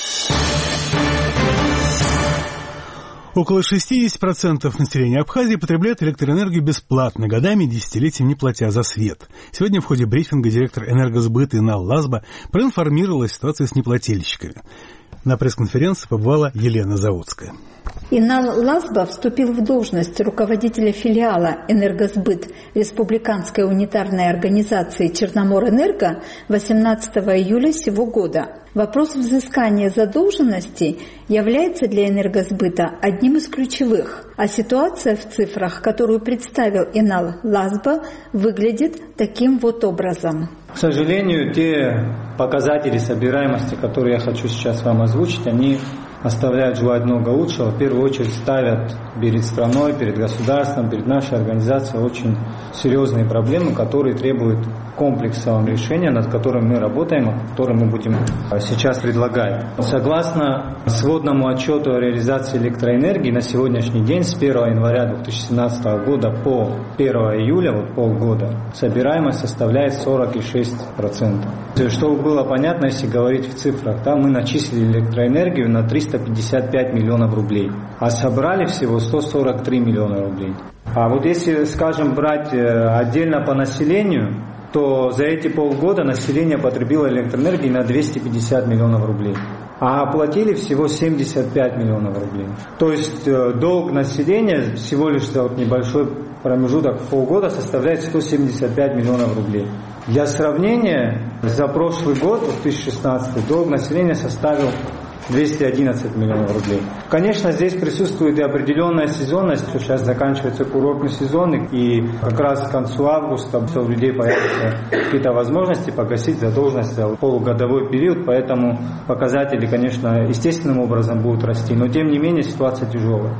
Около шестьдесят процентов населения Абхазии потребляет электроэнергию бесплатно, годами и десятилетиями не платя за свет. Сегодня в ходе брифинга директор энергосбыта Инал Лазба проинформировала о ситуации с неплательщиками. На пресс-конференции побывала Елена Заводская. Инал Лазба вступил в должность руководителя филиала «Энергосбыт» Республиканской унитарной организации «Черноморэнерго» восемнадцатого июля сего года. Вопрос взыскания задолженностей является для энергосбыта одним из ключевых, а ситуация в цифрах, которую представил Инал Лазба, выглядит таким вот образом. К сожалению, те показатели собираемости, которые я хочу сейчас вам озвучить, они оставляют желать много лучшего. В первую очередь ставят перед страной, перед государством, перед нашей организацией очень серьезные проблемы, которые требуют комплексного решения, над которым мы работаем, которое мы будем сейчас предлагать. Согласно сводному отчету о реализации электроэнергии на сегодняшний день с первого января две тысячи семнадцатого года по первого июля, вот полгода, собираемость составляет сорок шесть процентов. Чтобы было понятно, если говорить в цифрах, да, мы начислили электроэнергию на триста пятьдесят пять миллионов рублей, а собрали всего сто сорок три миллиона рублей. А вот если, скажем, брать отдельно по населению, то за эти полгода население потребило электроэнергии на двести пятьдесят миллионов рублей, а оплатили всего семьдесят пять миллионов рублей. То есть долг населения всего лишь за вот небольшой промежуток полгода составляет сто семьдесят пять миллионов рублей. Для сравнения, за прошлый год, две тысячи шестнадцатый, долг населения составил двести одиннадцать миллионов рублей. Конечно, здесь присутствует и определенная сезонность, что сейчас заканчивается курортный сезон, и как раз к концу августа у людей появятся какие-то возможности погасить задолженность за полугодовой период, поэтому показатели, конечно, естественным образом будут расти, но тем не менее ситуация тяжелая.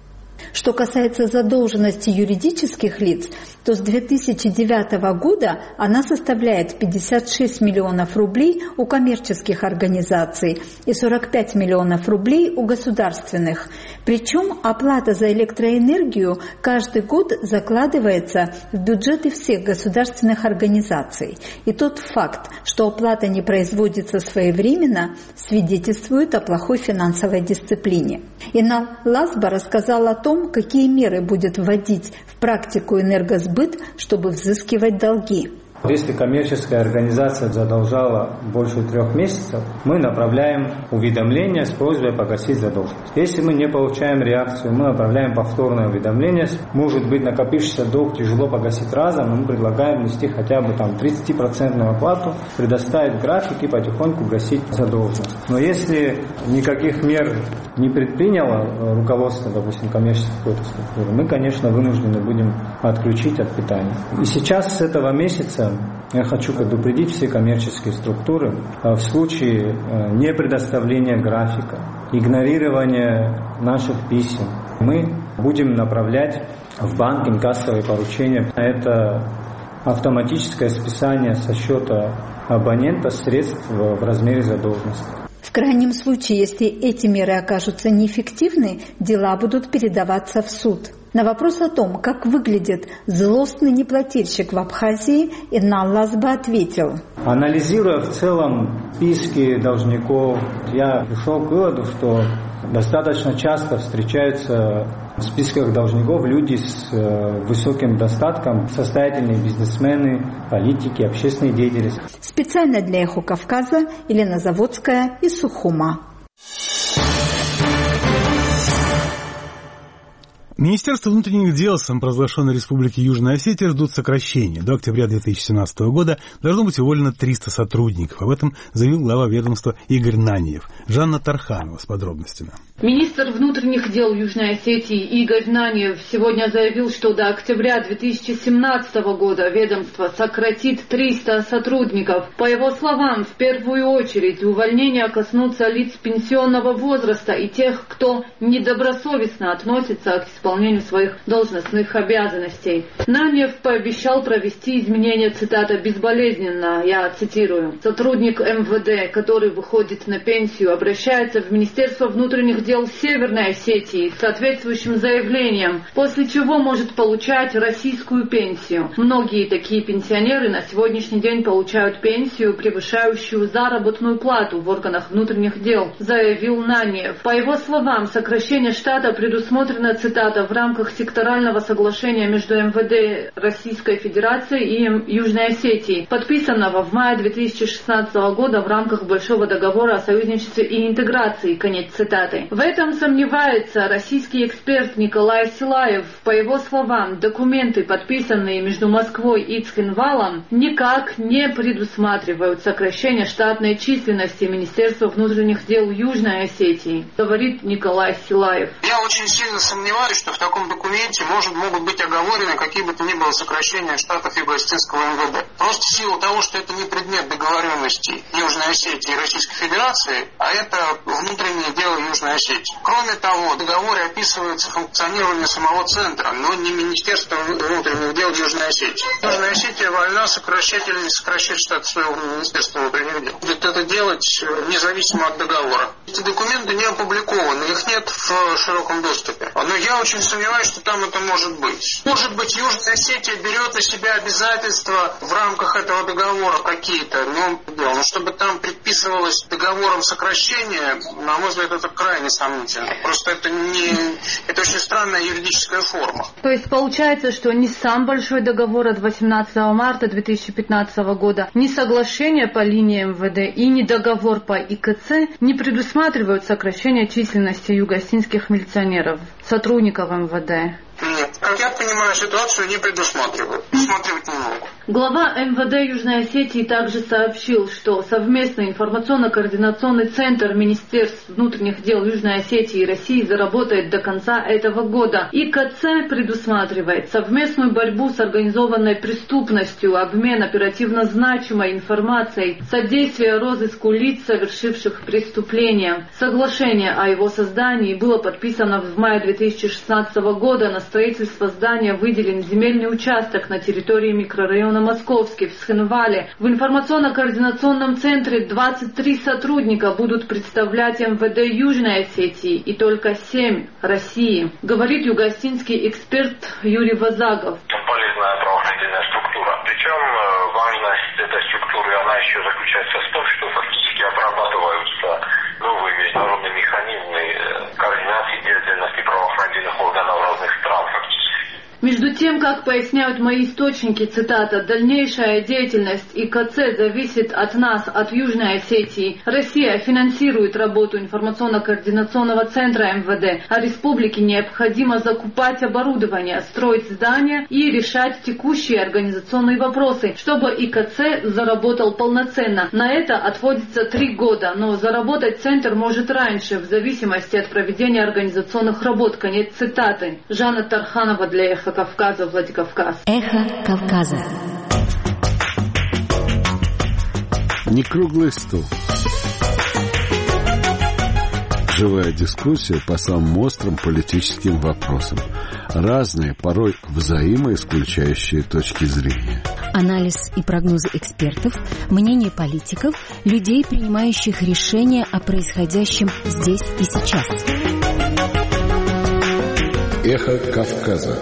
Что касается задолженности юридических лиц, то с две тысячи девятого года она составляет пятьдесят шесть миллионов рублей у коммерческих организаций и сорок пять миллионов рублей у государственных. Причем оплата за электроэнергию каждый год закладывается в бюджеты всех государственных организаций. И тот факт, что оплата не производится своевременно, свидетельствует о плохой финансовой дисциплине. Инал Лазба рассказал о том, какие меры будет вводить в практику энергосбыт, чтобы взыскивать долги. Если коммерческая организация задолжала больше трех месяцев, мы направляем уведомление с просьбой погасить задолженность. Если мы не получаем реакцию, мы направляем повторное уведомление. Может быть, накопившийся долг тяжело погасить разом, но мы предлагаем внести хотя бы там тридцатипроцентную оплату, предоставить график и потихоньку гасить задолженность. Но если никаких мер не предприняло руководство, допустим, коммерческой какой-то структуры, мы, конечно, вынуждены будем отключить от питания. И сейчас с этого месяца я хочу предупредить все коммерческие структуры в случае не предоставления графика, игнорирования наших писем. Мы будем направлять в банк инкассовые поручения. Это автоматическое списание со счета абонента средств в размере задолженности. В крайнем случае, если эти меры окажутся неэффективны, дела будут передаваться в суд. На вопрос о том, как выглядит злостный неплательщик в Абхазии, Иннал Лазба ответил. Анализируя в целом списки должников, я пришел к выводу, что достаточно часто встречаются в списках должников люди с высоким достатком, состоятельные бизнесмены, политики, общественные деятели. Специально для «Эхо Кавказа» Елена Заводская из Сухума. Министерство внутренних дел самопровозглашенной Республики Южная Осетия ждут сокращения. До октября две тысячи семнадцатого года должно быть уволено триста сотрудников. Об этом заявил глава ведомства Игорь Наньев. Жанна Тарханова с подробностями. Министр внутренних дел Южной Осетии Игорь Наньев сегодня заявил, что до октября две тысячи семнадцатого года ведомство сократит триста сотрудников. По его словам, в первую очередь увольнения коснутся лиц пенсионного возраста и тех, кто недобросовестно относится к исполнению своих должностных обязанностей. Наньев пообещал провести изменения, цитата, безболезненно, я цитирую. Сотрудник эм вэ дэ, который выходит на пенсию, обращается в Министерство внутренних дел Северной Осетии с соответствующим заявлением, после чего может получать российскую пенсию. Многие такие пенсионеры на сегодняшний день получают пенсию, превышающую заработную плату в органах внутренних дел, заявил Наньев. По его словам, сокращение штата предусмотрено, цитата, в рамках секторального соглашения между эм вэ дэ Российской Федерации и Южной Осетии, подписанного в мае две тысячи шестнадцатого года в рамках Большого договора о союзничестве и интеграции, конец цитаты. В этом сомневается российский эксперт Николай Силаев. По его словам, документы, подписанные между Москвой и Цхинвалом, никак не предусматривают сокращение штатной численности Министерства внутренних дел Южной Осетии, говорит Николай Силаев. Я очень сильно сомневаюсь, что в таком документе может, могут быть оговорены какие бы то ни было сокращения штатов Юго-Осетинского эм вэ дэ. Просто в силу того, что это не предмет договоренности Южной Осетии и Российской Федерации, а это внутреннее дело Южной Осетии. Кроме того, в договоре описывается функционирование самого центра, но не Министерства внутренних дел Южной Осетии. Южная Осетия вольна сокращать или не сокращать штат своего Министерства внутренних дел. Будет это делать независимо от договора. Эти документы не опубликованы, их нет в широком доступе. Но я очень сомневаюсь, что там это может быть. Может быть, Южная Осетия берет на себя обязательства в рамках этого договора какие-то, но, но чтобы там предписывалось договором сокращение, на мой взгляд, это крайне сомнительно. Просто это не, это очень странная юридическая форма. То есть получается, что ни сам Большой договор от восемнадцатого марта две тысячи пятнадцатого года, ни соглашение по линии эм вэ дэ и ни договор по и ка цэ не предусматривают сокращение численности юго-осетинских милиционеров, сотрудников эм вэ дэ. Нет, как я понимаю, ситуацию не предусматривают. Предусматривать не могут. Глава эм вэ дэ Южной Осетии также сообщил, что совместный информационно-координационный центр Министерств внутренних дел Южной Осетии и России заработает до конца этого года. и ка цэ предусматривает совместную борьбу с организованной преступностью, обмен оперативно значимой информацией, содействие розыску лиц, совершивших преступления. Соглашение о его создании было подписано в мае две тысячи шестнадцатого года. На строительство здания выделен земельный участок на территории микрорайона Московский в Схинвале. В информационно-координационном центре двадцать три сотрудника будут представлять эм вэ дэ Южной Осетии и только семь России, говорит юго-осетинский эксперт Юрий Вазагов. Полезная правоохранительная структура. Причем важность этой структуры, она еще заключается в том, что фактически обрабатываются новые международные механизмы координации деятельности правоохранительных органов разных стран фактически. Между тем, как поясняют мои источники, цитата, «дальнейшая деятельность и ка цэ зависит от нас, от Южной Осетии. Россия финансирует работу информационно-координационного центра эм вэ дэ, а республике необходимо закупать оборудование, строить здания и решать текущие организационные вопросы, чтобы и ка цэ заработал полноценно. На это отводится три года, но заработать центр может раньше, в зависимости от проведения организационных работ». Конец цитаты. Жанна Тарханова для «Эхо Кавказа», Владикавказ. Эхо Кавказа. Не круглый стол. Живая дискуссия по самым острым политическим вопросам. Разные, порой взаимоисключающие точки зрения. Анализ и прогнозы экспертов, мнение политиков, людей, принимающих решения о происходящем здесь и сейчас. Эхо Кавказа.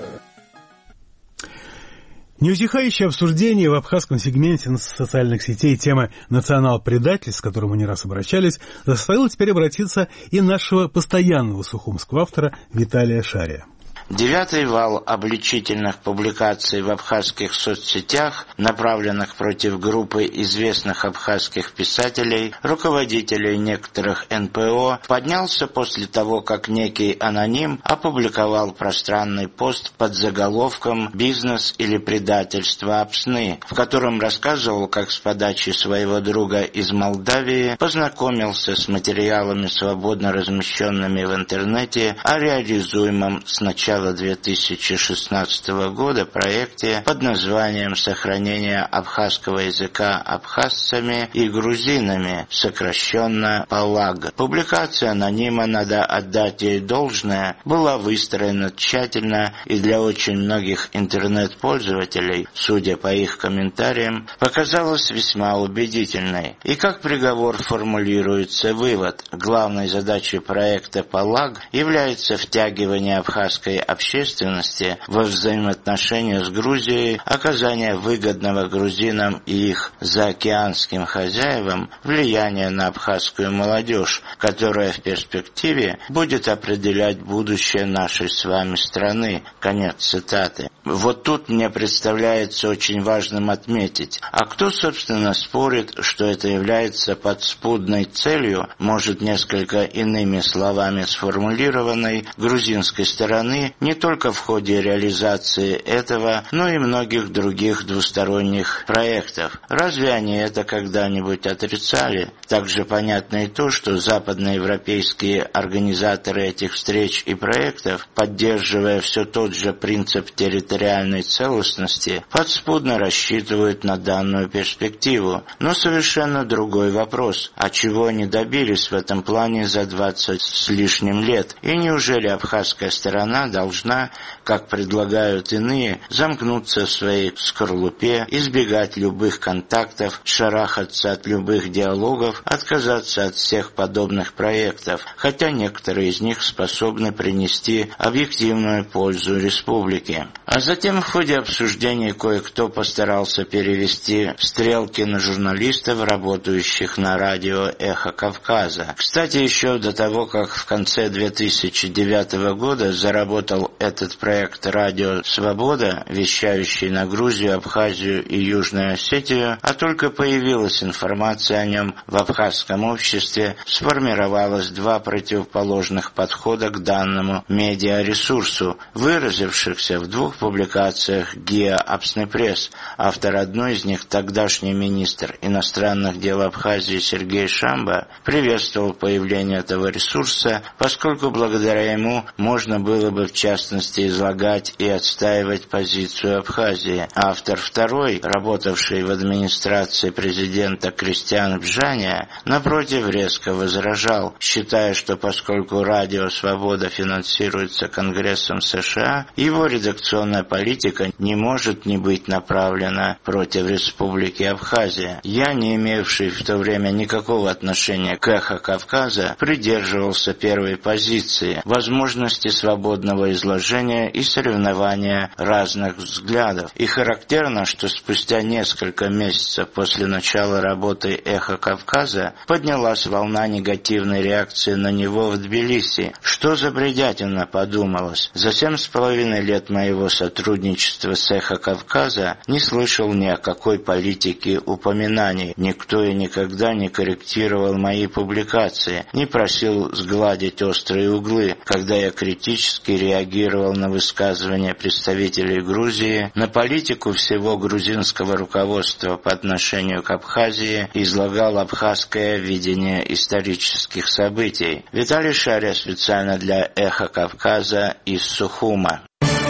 Неутихающее обсуждение в абхазском сегменте социальных сетей темы национал-предательств, с которым мы не раз обращались, заставило теперь обратиться и нашего постоянного сухумского автора Виталия Шария. Девятый вал обличительных публикаций в абхазских соцсетях, направленных против группы известных абхазских писателей, руководителей некоторых эн пэ о, поднялся после того, как некий аноним опубликовал пространный пост под заголовком «Бизнес или предательство Апсны», в котором рассказывал, как с подачи своего друга из Молдавии познакомился с материалами, свободно размещенными в интернете, о реализуемом с начала две тысячи шестнадцатого года проекте под названием «Сохранение абхазского языка абхазцами и грузинами», сокращенно ПАЛАГ. Публикация анонима, надо отдать ей должное, была выстроена тщательно и для очень многих интернет-пользователей, судя по их комментариям, показалась весьма убедительной. И как приговор формулируется вывод: главной задачей проекта ПАЛАГ является втягивание абхазской общественности во взаимоотношения с Грузией, оказание выгодного грузинам и их заокеанским хозяевам влияния на абхазскую молодежь, которая в перспективе будет определять будущее нашей с вами страны. Конец цитаты. Вот тут мне представляется очень важным отметить, а кто, собственно, спорит, что это является подспудной целью, может, несколько иными словами сформулированной, грузинской стороны, не только в ходе реализации этого, но и многих других двусторонних проектов. Разве они это когда-нибудь отрицали? Также понятно и то, что западноевропейские организаторы этих встреч и проектов, поддерживая все тот же принцип территориальной целостности, подспудно рассчитывают на данную перспективу. Но совершенно другой вопрос: а чего они добились в этом плане за двадцать с лишним лет? И неужели абхазская сторона должна, как предлагают иные, замкнуться в своей скорлупе, избегать любых контактов, шарахаться от любых диалогов, отказаться от всех подобных проектов, хотя некоторые из них способны принести объективную пользу республике? А затем в ходе обсуждений кое-кто постарался перевести стрелки на журналистов, работающих на радио «Эхо Кавказа». Кстати, еще до того, как в конце две тысячи девятого года заработал этот проект «Радио Свобода», вещающий на Грузию, Абхазию и Южную Осетию, а только появилась информация о нем в абхазском обществе, сформировалось два противоположных подхода к данному медиаресурсу, выразившихся в двух публикациях ГИА «Апснепресс». Автор одной из них, тогдашний министр иностранных дел Абхазии Сергей Шамба, приветствовал появление этого ресурса, поскольку благодаря ему можно было бы в частности излагать и отстаивать позицию Абхазии. Автор второй, работавший в администрации президента Кристиан Бжаня, напротив, резко возражал, считая, что поскольку радио «Свобода» финансируется Конгрессом США, его редакционная политика не может не быть направлена против Республики Абхазия. Я, не имевший в то время никакого отношения к «Эхо Кавказа», придерживался первой позиции — возможности свободного изложения и соревнования разных взглядов. И характерно, что спустя несколько месяцев после начала работы «Эхо Кавказа» поднялась волна негативной реакции на него в Тбилиси. Что за бредятина, подумалось. За семь с половиной лет моего сотрудничества с «Эхо Кавказа» не слышал ни о какой политике упоминаний. Никто и никогда не корректировал мои публикации, не просил сгладить острые углы, когда я критически реагировал на высказывания представителей Грузии, на политику всего грузинского руководства по отношению к Абхазии, излагал абхазское видение исторических событий. Виталий Шария специально для «Эхо Кавказа» из Сухума.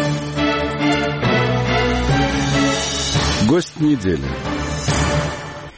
Гость недели.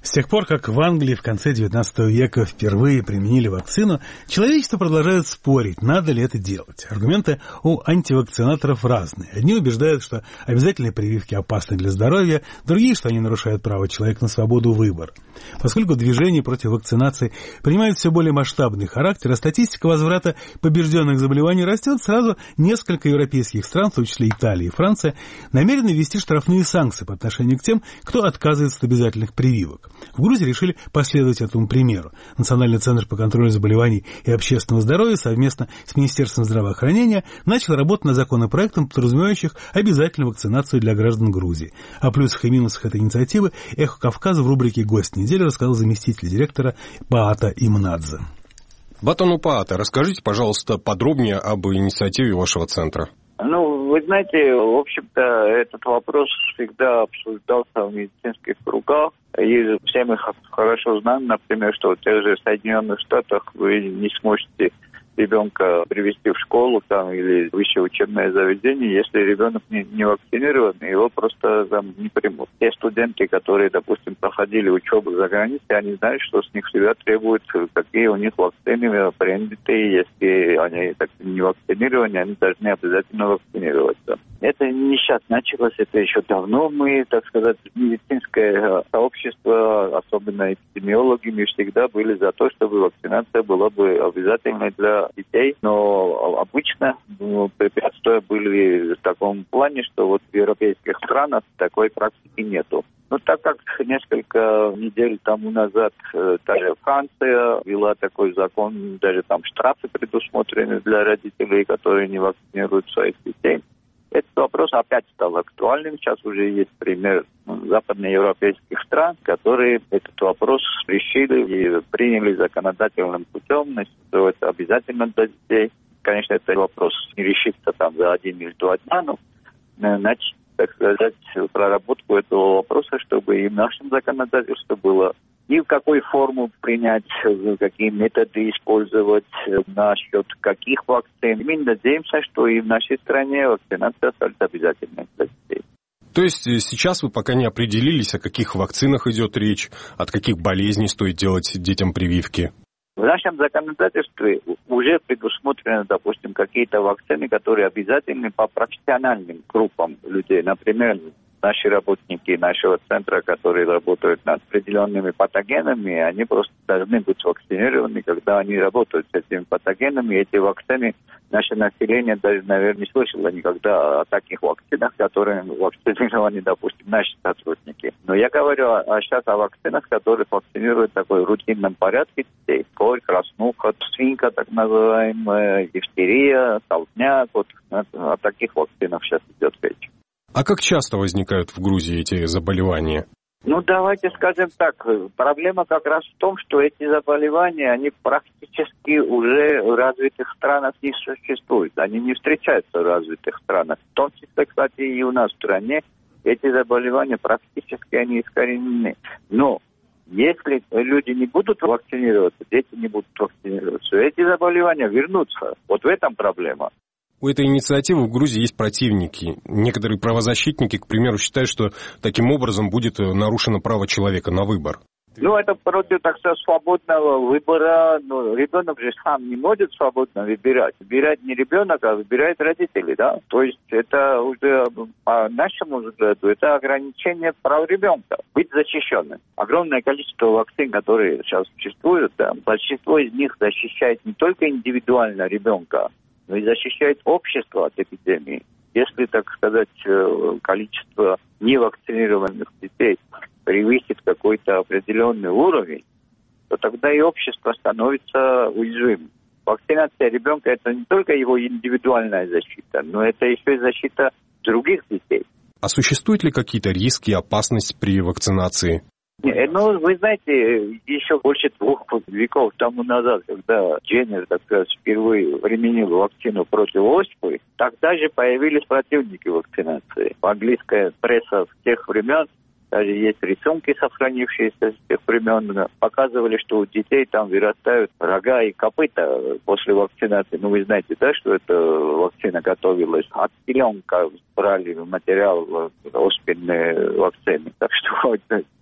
С тех пор, как в Англии в конце девятнадцатого века впервые применили вакцину, человечество продолжает спорить, надо ли это делать. Аргументы у антивакцинаторов разные. Одни убеждают, что обязательные прививки опасны для здоровья, другие, что они нарушают право человека на свободу выбора. Поскольку движение против вакцинации принимает все более масштабный характер, а статистика возврата побежденных заболеваний растет, сразу несколько европейских стран, в том числе Италия и Франция, намерены ввести штрафные санкции по отношению к тем, кто отказывается от обязательных прививок. В Грузии решили последовать этому примеру. Национальный центр по контролю заболеваний и общественного здоровья совместно с Министерством здравоохранения начал работать над законопроектом, подразумевающих обязательную вакцинацию для граждан Грузии. О плюсах и минусах этой инициативы «Эхо Кавказа» в рубрике «Гость недели» рассказал заместитель директора Паата Имнадзе. Батону Паата, расскажите, пожалуйста, подробнее об инициативе вашего центра. Ну, вы знаете, в общем-то, этот вопрос всегда обсуждался в медицинских кругах. И все мы хорошо знаем, например, что в тех же Соединенных Штатах вы не сможете ребенка привести в школу там, или высшее учебное заведение, если ребенок не, не вакцинирован, его просто там не примут. Те студенты, которые, допустим, проходили учебу за границей, они знают, что с них всегда требуют, какие у них вакцины приняты. Если они так, не вакцинированы, они должны обязательно вакцинироваться. Это не сейчас началось, это еще давно. Мы, так сказать, медицинское сообщество, особенно эпидемиологи, мы всегда были за то, чтобы вакцинация была бы обязательной для детей, но обычно ну, препятствия были в таком плане, что вот в европейских странах такой практики нету. Но так как несколько недель тому назад э, даже Франция ввела такой закон, даже там штрафы предусмотрены для родителей, которые не вакцинируют своих детей, этот вопрос опять стал актуальным. Сейчас уже есть пример западноевропейских стран, которые этот вопрос решили и приняли законодательным путем, что это обязательно для детей. Конечно, этот вопрос не решится там за один или два дня, но начать, так сказать, проработку этого вопроса, чтобы и в нашем законодательстве было и в какой форму принять, какие методы использовать, насчет каких вакцин. Мы надеемся, что и в нашей стране вакцинация станет обязательной для детей. То есть сейчас вы пока не определились, о каких вакцинах идет речь, от каких болезней стоит делать детям прививки? В нашем законодательстве уже предусмотрены, допустим, какие-то вакцины, которые обязательны по профессиональным группам людей. Например, наши работники нашего центра, которые работают над определенными патогенами, они просто должны быть вакцинированы, когда они работают с этими патогенами. Эти вакцины наше население даже, наверное, не слышало никогда о таких вакцинах, которые вакцинированы, допустим, наши сотрудники. Но я говорю а сейчас о вакцинах, которые вакцинируют в такой рутинном порядке детей. Корь, краснуха, свинка, так называемая, дифтерия, столбняк. Вот о таких вакцинах сейчас идет речь. А как часто возникают в Грузии эти заболевания? Ну, давайте скажем так, проблема как раз в том, что эти заболевания, они практически уже в развитых странах не существуют. Они не встречаются в развитых странах. В том числе, кстати, и у нас в стране эти заболевания практически они искоренены. Но если люди не будут вакцинироваться, дети не будут вакцинироваться, эти заболевания вернутся. Вот в этом проблема. У этой инициативы в Грузии есть противники. Некоторые правозащитники, к примеру, считают, что таким образом будет нарушено право человека на выбор. Ну, это против, так сказать, свободного выбора. Ну, ребенок же сам не может свободно выбирать. Выбирать не ребенок, а выбирают родители, да. То есть это уже по нашему взгляду, это ограничение прав ребенка быть защищенным. Огромное количество вакцин, которые сейчас существуют, да, большинство из них защищает не только индивидуально ребенка, но и защищает общество от эпидемии. Если, так сказать, количество невакцинированных детей превысит какой-то определенный уровень, то тогда и общество становится уязвимым. Вакцинация ребенка – это не только его индивидуальная защита, но это еще и защита других детей. А существуют ли какие-то риски, опасность при вакцинации? Ну, вы знаете, еще больше двух веков тому назад, когда Дженнер, так сказать, впервые применил вакцину против оспы, тогда же появились противники вакцинации. Английская пресса в тех времен, даже есть рисунки, сохранившиеся с тех времен, показывали, что у детей там вырастают рога и копыта после вакцинации. Ну, вы знаете, да, что эта вакцина готовилась от теленка, брали материал оспенной вакцины. Так что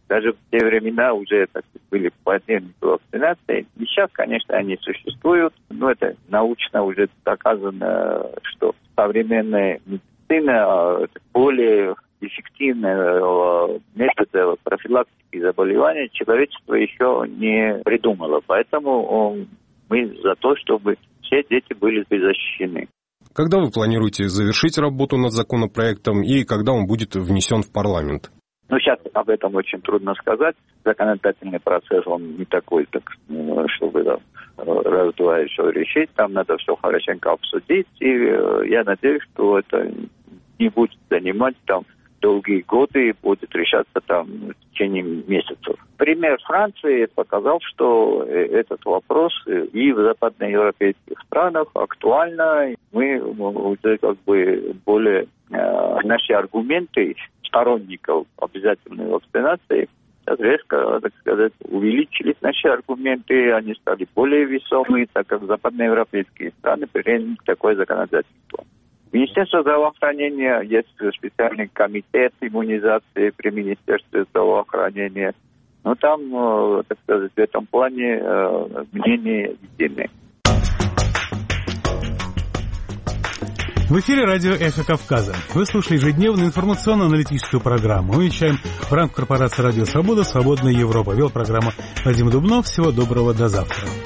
Даже в те времена уже так, были подземные вакцинации. И сейчас, конечно, они существуют, но это научно уже доказано, что современная медицина более эффективный метод профилактики заболеваний человечество еще не придумало. Поэтому мы за то, чтобы все дети были защищены. Когда вы планируете завершить работу над законопроектом и когда он будет внесен в парламент? Ну, сейчас об этом очень трудно сказать. Законодательный процесс, он не такой, так, чтобы да, раз-два еще решить. Там надо все хорошенько обсудить. И я надеюсь, что это не будет занимать там долгие годы и будет решаться там в течение месяцев. Пример Франции показал, что этот вопрос и в западноевропейских странах актуально. Мы уже как бы более э, наши аргументы сторонников обязательной вакцинации сейчас резко, так сказать, увеличились наши аргументы, они стали более весомые, так как западноевропейские страны приняли такое законодательство. Министерство здравоохранения, есть специальный комитет иммунизации при Министерстве здравоохранения. Но там, так сказать, в этом плане мнения едины. В эфире радио «Эхо Кавказа». Вы слушали ежедневную информационно-аналитическую программу. Мы вещаем в рамках корпорации «Радио Свобода. Свободная Европа». Вел программу Вадим Дубнов. Всего доброго, до завтра.